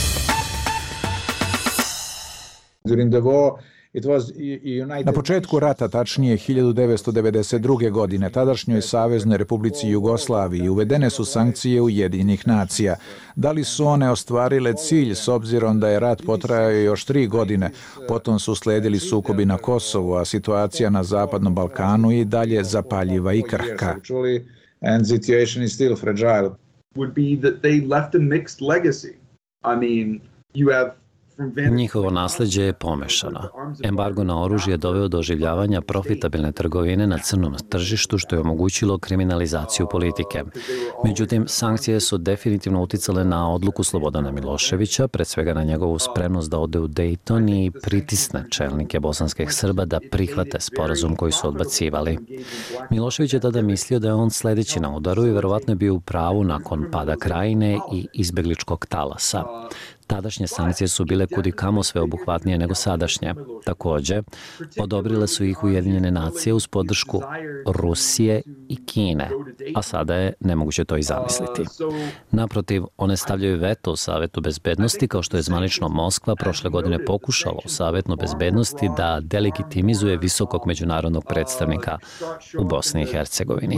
Na početku rata, tačnije 1992. godine, tadašnjoj Saveznoj Republici Jugoslaviji uvedene su sankcije Ujedinjenih nacija. Da li su one ostvarile cilj s obzirom da je rat potrajao još 3 godine, potom su sledili sukobi na Kosovu, a situacija na Zapadnom Balkanu i dalje zapaljiva i krhka. And situation is still fragile. Would be that they left a mixed legacy. I mean, you have Njihovo nasleđe je pomešano. Embargo na oružje je doveo do oživljavanja profitabilne trgovine na crnom tržištu, što je omogućilo kriminalizaciju politike. Međutim, sankcije su definitivno uticale na odluku Slobodana Miloševića, pred svega na njegovu spremnost da ode u Dejton i pritisne čelnike bosanskih Srba da prihvate sporazum koji su odbacivali. Milošević je tada mislio da je on sledeći na udaru i verovatno je bio u pravu nakon pada Krajine i izbegličkog talasa. Tadašnje sankcije su bile kudikamo sveobuhvatnije nego sadašnje. Također, odobrile su ih Ujedinjene nacije uz podršku Rusije i Kine, a sada je nemoguće to i zamisliti. Naprotiv, one stavljaju veto u Savetu bezbednosti, kao što je zvanično Moskva prošle godine pokušala u Savetu bezbednosti da delegitimizuje visokog međunarodnog predstavnika u Bosni i Hercegovini.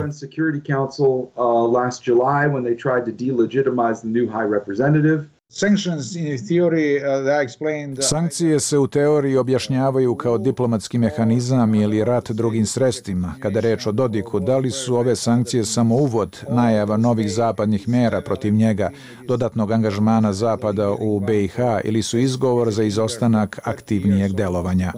Sankcije se u teoriji objašnjavaju kao diplomatski mehanizam ili rat drugim sredstvima. Kada je reč o Dodiku, da li su ove sankcije samo uvod, najava novih zapadnih mera protiv njega, dodatnog angažmana Zapada u BiH ili su izgovor za izostanak aktivnijeg delovanja?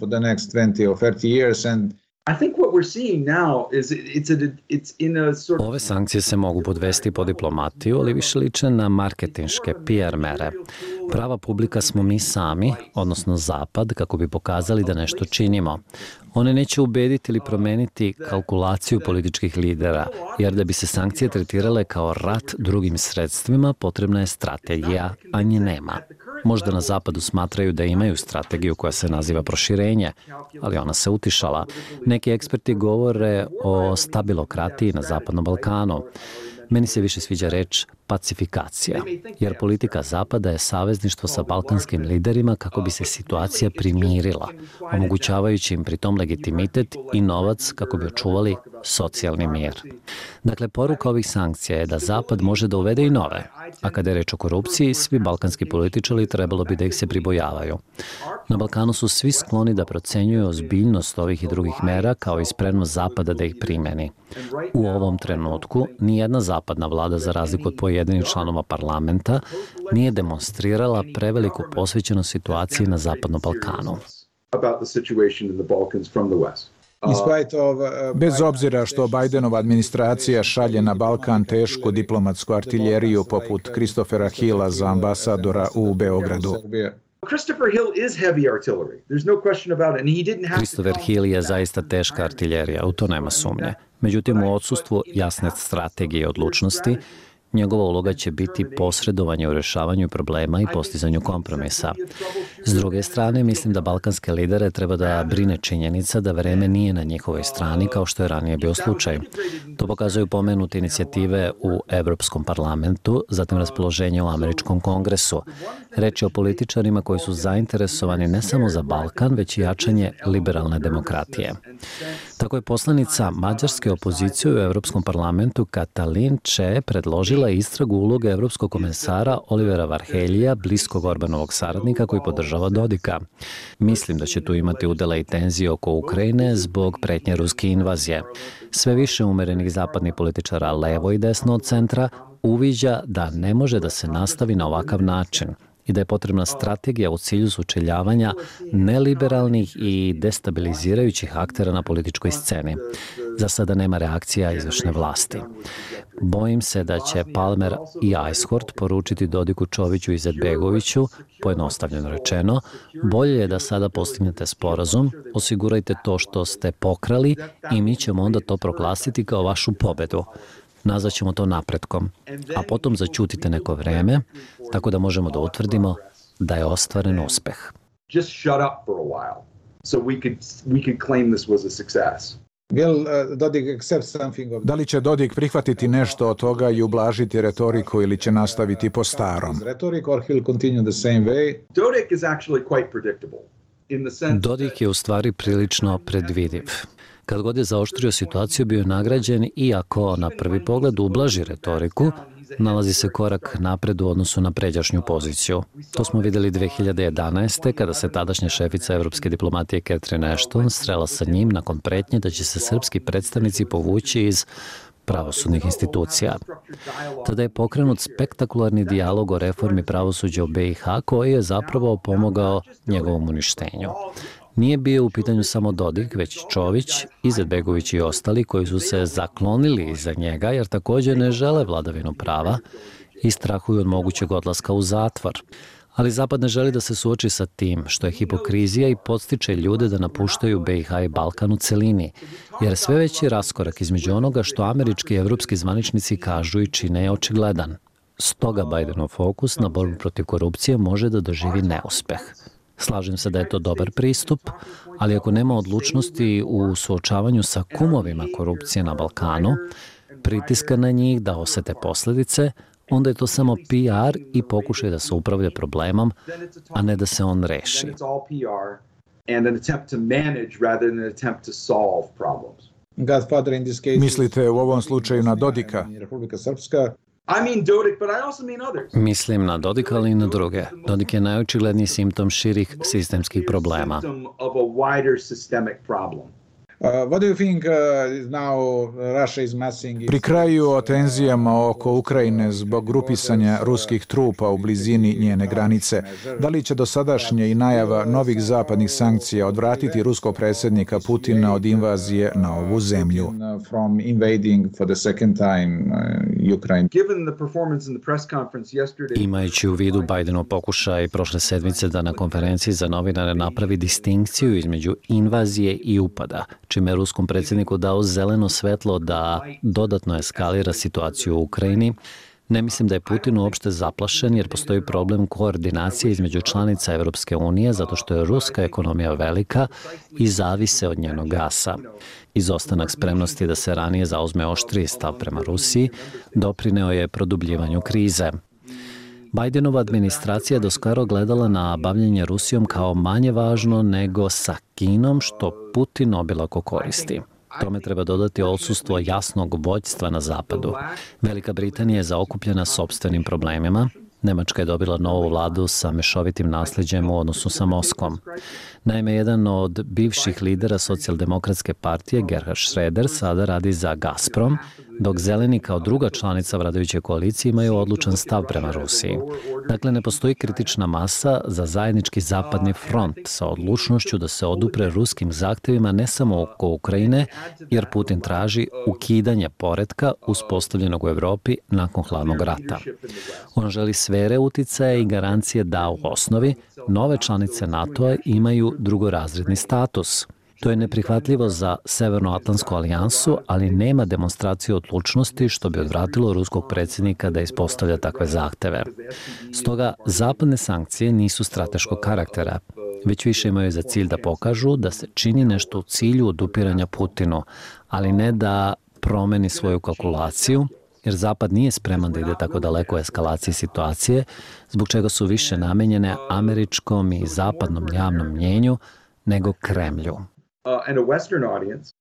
Ove sankcije se mogu podvesti pod diplomatiju, ali više liče na marketinške PR mere. Prava publika smo mi sami, odnosno Zapad, kako bi pokazali da nešto činimo. One neće ubediti ili promeniti kalkulaciju političkih lidera, jer da bi se sankcije tretirale kao rat drugim sredstvima, potrebna je strategija, a nje nema. Možda na Zapadu smatraju da imaju strategiju koja se naziva proširenje, ali ona se utišala. Neki eksperti govore o stabilokratiji na Zapadnom Balkanu. Meni se više sviđa reč pacifikacija, jer politika Zapada je savezništvo sa balkanskim liderima kako bi se situacija primirila, omogućavajući im pritom legitimitet i novac kako bi očuvali socijalni mir. Dakle, poruka ovih sankcija je da Zapad može da uvede i nove, a kada je reč o korupciji, svi balkanski političari trebalo bi da ih se pribojavaju. Na Balkanu su svi skloni da procenjuju ozbiljnost ovih i drugih mera kao i spremnost Zapada da ih primeni. U ovom trenutku nijedna zapadna vlada, za razliku od pojedinih članova parlamenta, nije demonstrirala preveliku posvećenost situaciji na Zapadnom Balkanu. Bez obzira što Bidenova administracija šalje na Balkan tešku diplomatsku artiljeriju poput Christophera Hilla za ambasadora u Beogradu. Christopher Hill je zaista teška artiljerija, u to nema sumnje. Međutim, u odsustvu jasne strategije i odlučnosti, njegova uloga će biti posredovanje u rješavanju problema i postizanju kompromisa. S druge strane, mislim da balkanske lidere treba da brine činjenica da vreme nije na njihovoj strani kao što je ranije bio slučaj. To pokazuju pomenute inicijative u Evropskom parlamentu, zatim raspoloženje u Američkom kongresu. Reč je o političarima koji su zainteresovani ne samo za Balkan, već i jačanje liberalne demokratije. Tako je poslanica mađarske opozicije u Evropskom parlamentu Katalin Če predložila istragu uloge Evropskog komesara Olivera Varheljija, bliskog Orbanovog saradnika koji podržava Dodika. Mislim da će tu imati udela i tenzije oko Ukrajine zbog pretnje ruske invazije. Sve više umerenih zapadnih političara levo i desno od centra uviđa da ne može da se nastavi na ovakav način i da je potrebna strategija u cilju sučeljavanja neliberalnih i destabilizirajućih aktera na političkoj sceni. Za sada nema reakcija izvršne vlasti. Bojim se da će Palmer i Ajshort poručiti Dodiku, Čoviću i Izetbegoviću, pojednostavljeno rečeno, bolje je da sada postignete sporazum, osigurajte to što ste pokrali i mi ćemo onda to proglasiti kao vašu pobedu. Nazvaćemo to napretkom, a potom zaćutite neko vreme, tako da možemo da utvrdimo da je ostvaren uspeh. Da li će Dodik prihvatiti nešto od toga i ublažiti retoriku ili će nastaviti po starom? Dodik je u stvari prilično predvidiv. Kad god je zaoštrio situaciju, bio je nagrađen, iako na prvi pogled ublaži retoriku, nalazi se korak napred u odnosu na pređašnju poziciju. To smo vidjeli 2011. kada se tadašnja šefica evropske diplomatije Catherine Ashton srela sa njim nakon pretnje da će se srpski predstavnici povući iz pravosudnih institucija. Tada je pokrenut spektakularni dijalog o reformi pravosuđa u BiH koji je zapravo pomogao njegovom uništenju. Nije bio u pitanju samo Dodik, već Čović, Izetbegović i ostali koji su se zaklonili iza njega jer također ne žele vladavinu prava i strahuju od mogućeg odlaska u zatvor. Ali Zapad ne želi da se suoči sa tim, što je hipokrizija i podstiče ljude da napuštaju BiH i Balkan u celini, jer sve veći raskorak između onoga što američki i evropski zvaničnici kažu i čine je očigledan. Stoga Bidenov fokus na borbu protiv korupcije može da doživi neuspeh. Slažem se da je to dobar pristup, ali ako nema odlučnosti u suočavanju sa kumovima korupcije na Balkanu, pritiska na njih da osete posljedice, onda je to samo PR i pokušaj da se upravlja problemom, a ne da se on reši. Mislite u ovom slučaju na Dodika? Mislim na Dodika, ali i na druge. Dodik je najočigledniji simptom širih sistemskih problema. Pri kraju o tenzijama oko Ukrajine zbog grupisanja ruskih trupa u blizini njene granice, da li će dosadašnje i najava novih zapadnih sankcija odvratiti ruskog predsjednika Putina od invazije na ovu zemlju? Imajući u vidu Bidenov pokušaj prošle sedmice da na konferenciji za novinare napravi distinkciju između invazije i upada, čime je ruskom predsjedniku dao zeleno svetlo da dodatno eskalira situaciju u Ukrajini, ne mislim da je Putin uopšte zaplašen jer postoji problem koordinacije između članica Evropske unije zato što je ruska ekonomija velika i zavise od njenog gasa. Izostanak spremnosti da se ranije zauzme oštriji stav prema Rusiji doprineo je produbljivanju krize. Bidenova administracija je doskoro gledala na bavljenje Rusijom kao manje važno nego sa Kinom, što Putin obilako koristi. Tome treba dodati odsustvo jasnog vođstva na zapadu. Velika Britanija je zaokupljena sopstvenim problemima. Nemačka je dobila novu vladu sa mešovitim nasljeđem u odnosu sa Moskvom. Naime, jedan od bivših lidera socijaldemokratske partije, Gerhard Schröder, sada radi za Gazprom, dok Zeleni kao druga članica vladajuće koalicije imaju odlučan stav prema Rusiji. Dakle, ne postoji kritična masa za zajednički zapadni front sa odlučnošću da se odupre ruskim zahtevima ne samo oko Ukrajine, jer Putin traži ukidanje poretka uspostavljenog u Evropi nakon hladnog rata. On želi sfere uticaja i garancije da u osnovi nove članice NATO-a imaju drugorazredni status. To je neprihvatljivo za Severnoatlantsku alijansu, ali nema demonstracije odlučnosti što bi odvratilo ruskog predsjednika da ispostavlja takve zahteve. Stoga, zapadne sankcije nisu strateškog karaktera, već više imaju za cilj da pokažu da se čini nešto u cilju odupiranja Putinu, ali ne da promeni svoju kalkulaciju, jer Zapad nije spreman da ide tako daleko u eskalaciji situacije, zbog čega su više namenjene američkom i zapadnom javnom mnjenju nego Kremlju. And a Western audience,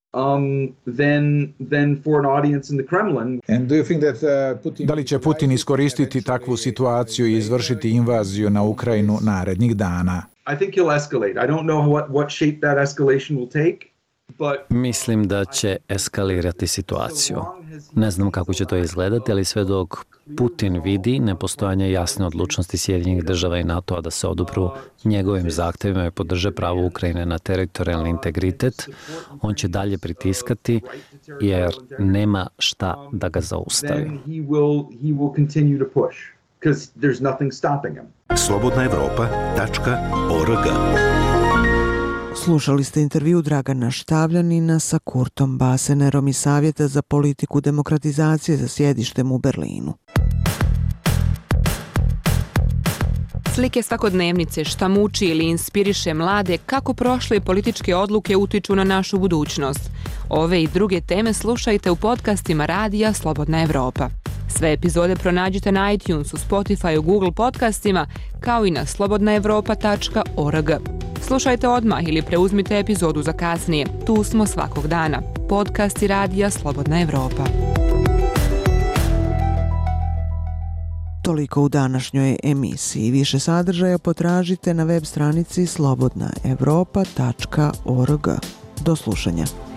than for an audience in the Kremlin. And do you think that Da li će Putin iskoristiti takvu situaciju i izvršiti invaziju na Ukrajinu narednih dana? I think he'll escalate. I don't know what shape that escalation will take. Mislim da će eskalirati situaciju. Ne znam kako će to izgledati, ali sve dok Putin vidi nepostojanje jasne odlučnosti Sjedinjenih država i NATO-a da se odupru njegovim zahtevima i podrže pravo Ukrajine na teritorijalni integritet, on će dalje pritiskati jer nema šta da ga zaustavi. slobodnaevropa.org. Slušali ste intervju Dragana Štavljanina sa Kurtom Basenerom iz Savjeta za politiku demokratizacije za sjedištem u Berlinu. Slike svakodnevnice, šta muči ili inspiriše mlade, kako prošle političke odluke utiču na našu budućnost. Ove i druge teme slušajte u podcastima Radija Slobodna Evropa. Sve epizode pronađite na iTunesu, Spotifyu, Google podcastima, kao i na slobodnaevropa.org. Slušajte odmah ili preuzmite epizodu za kasnije. Tu smo svakog dana. Podcasti Radija Slobodna Evropa. Toliko u današnjoj emisiji. Više sadržaja potražite na web stranici slobodnaevropa.org. Do slušanja.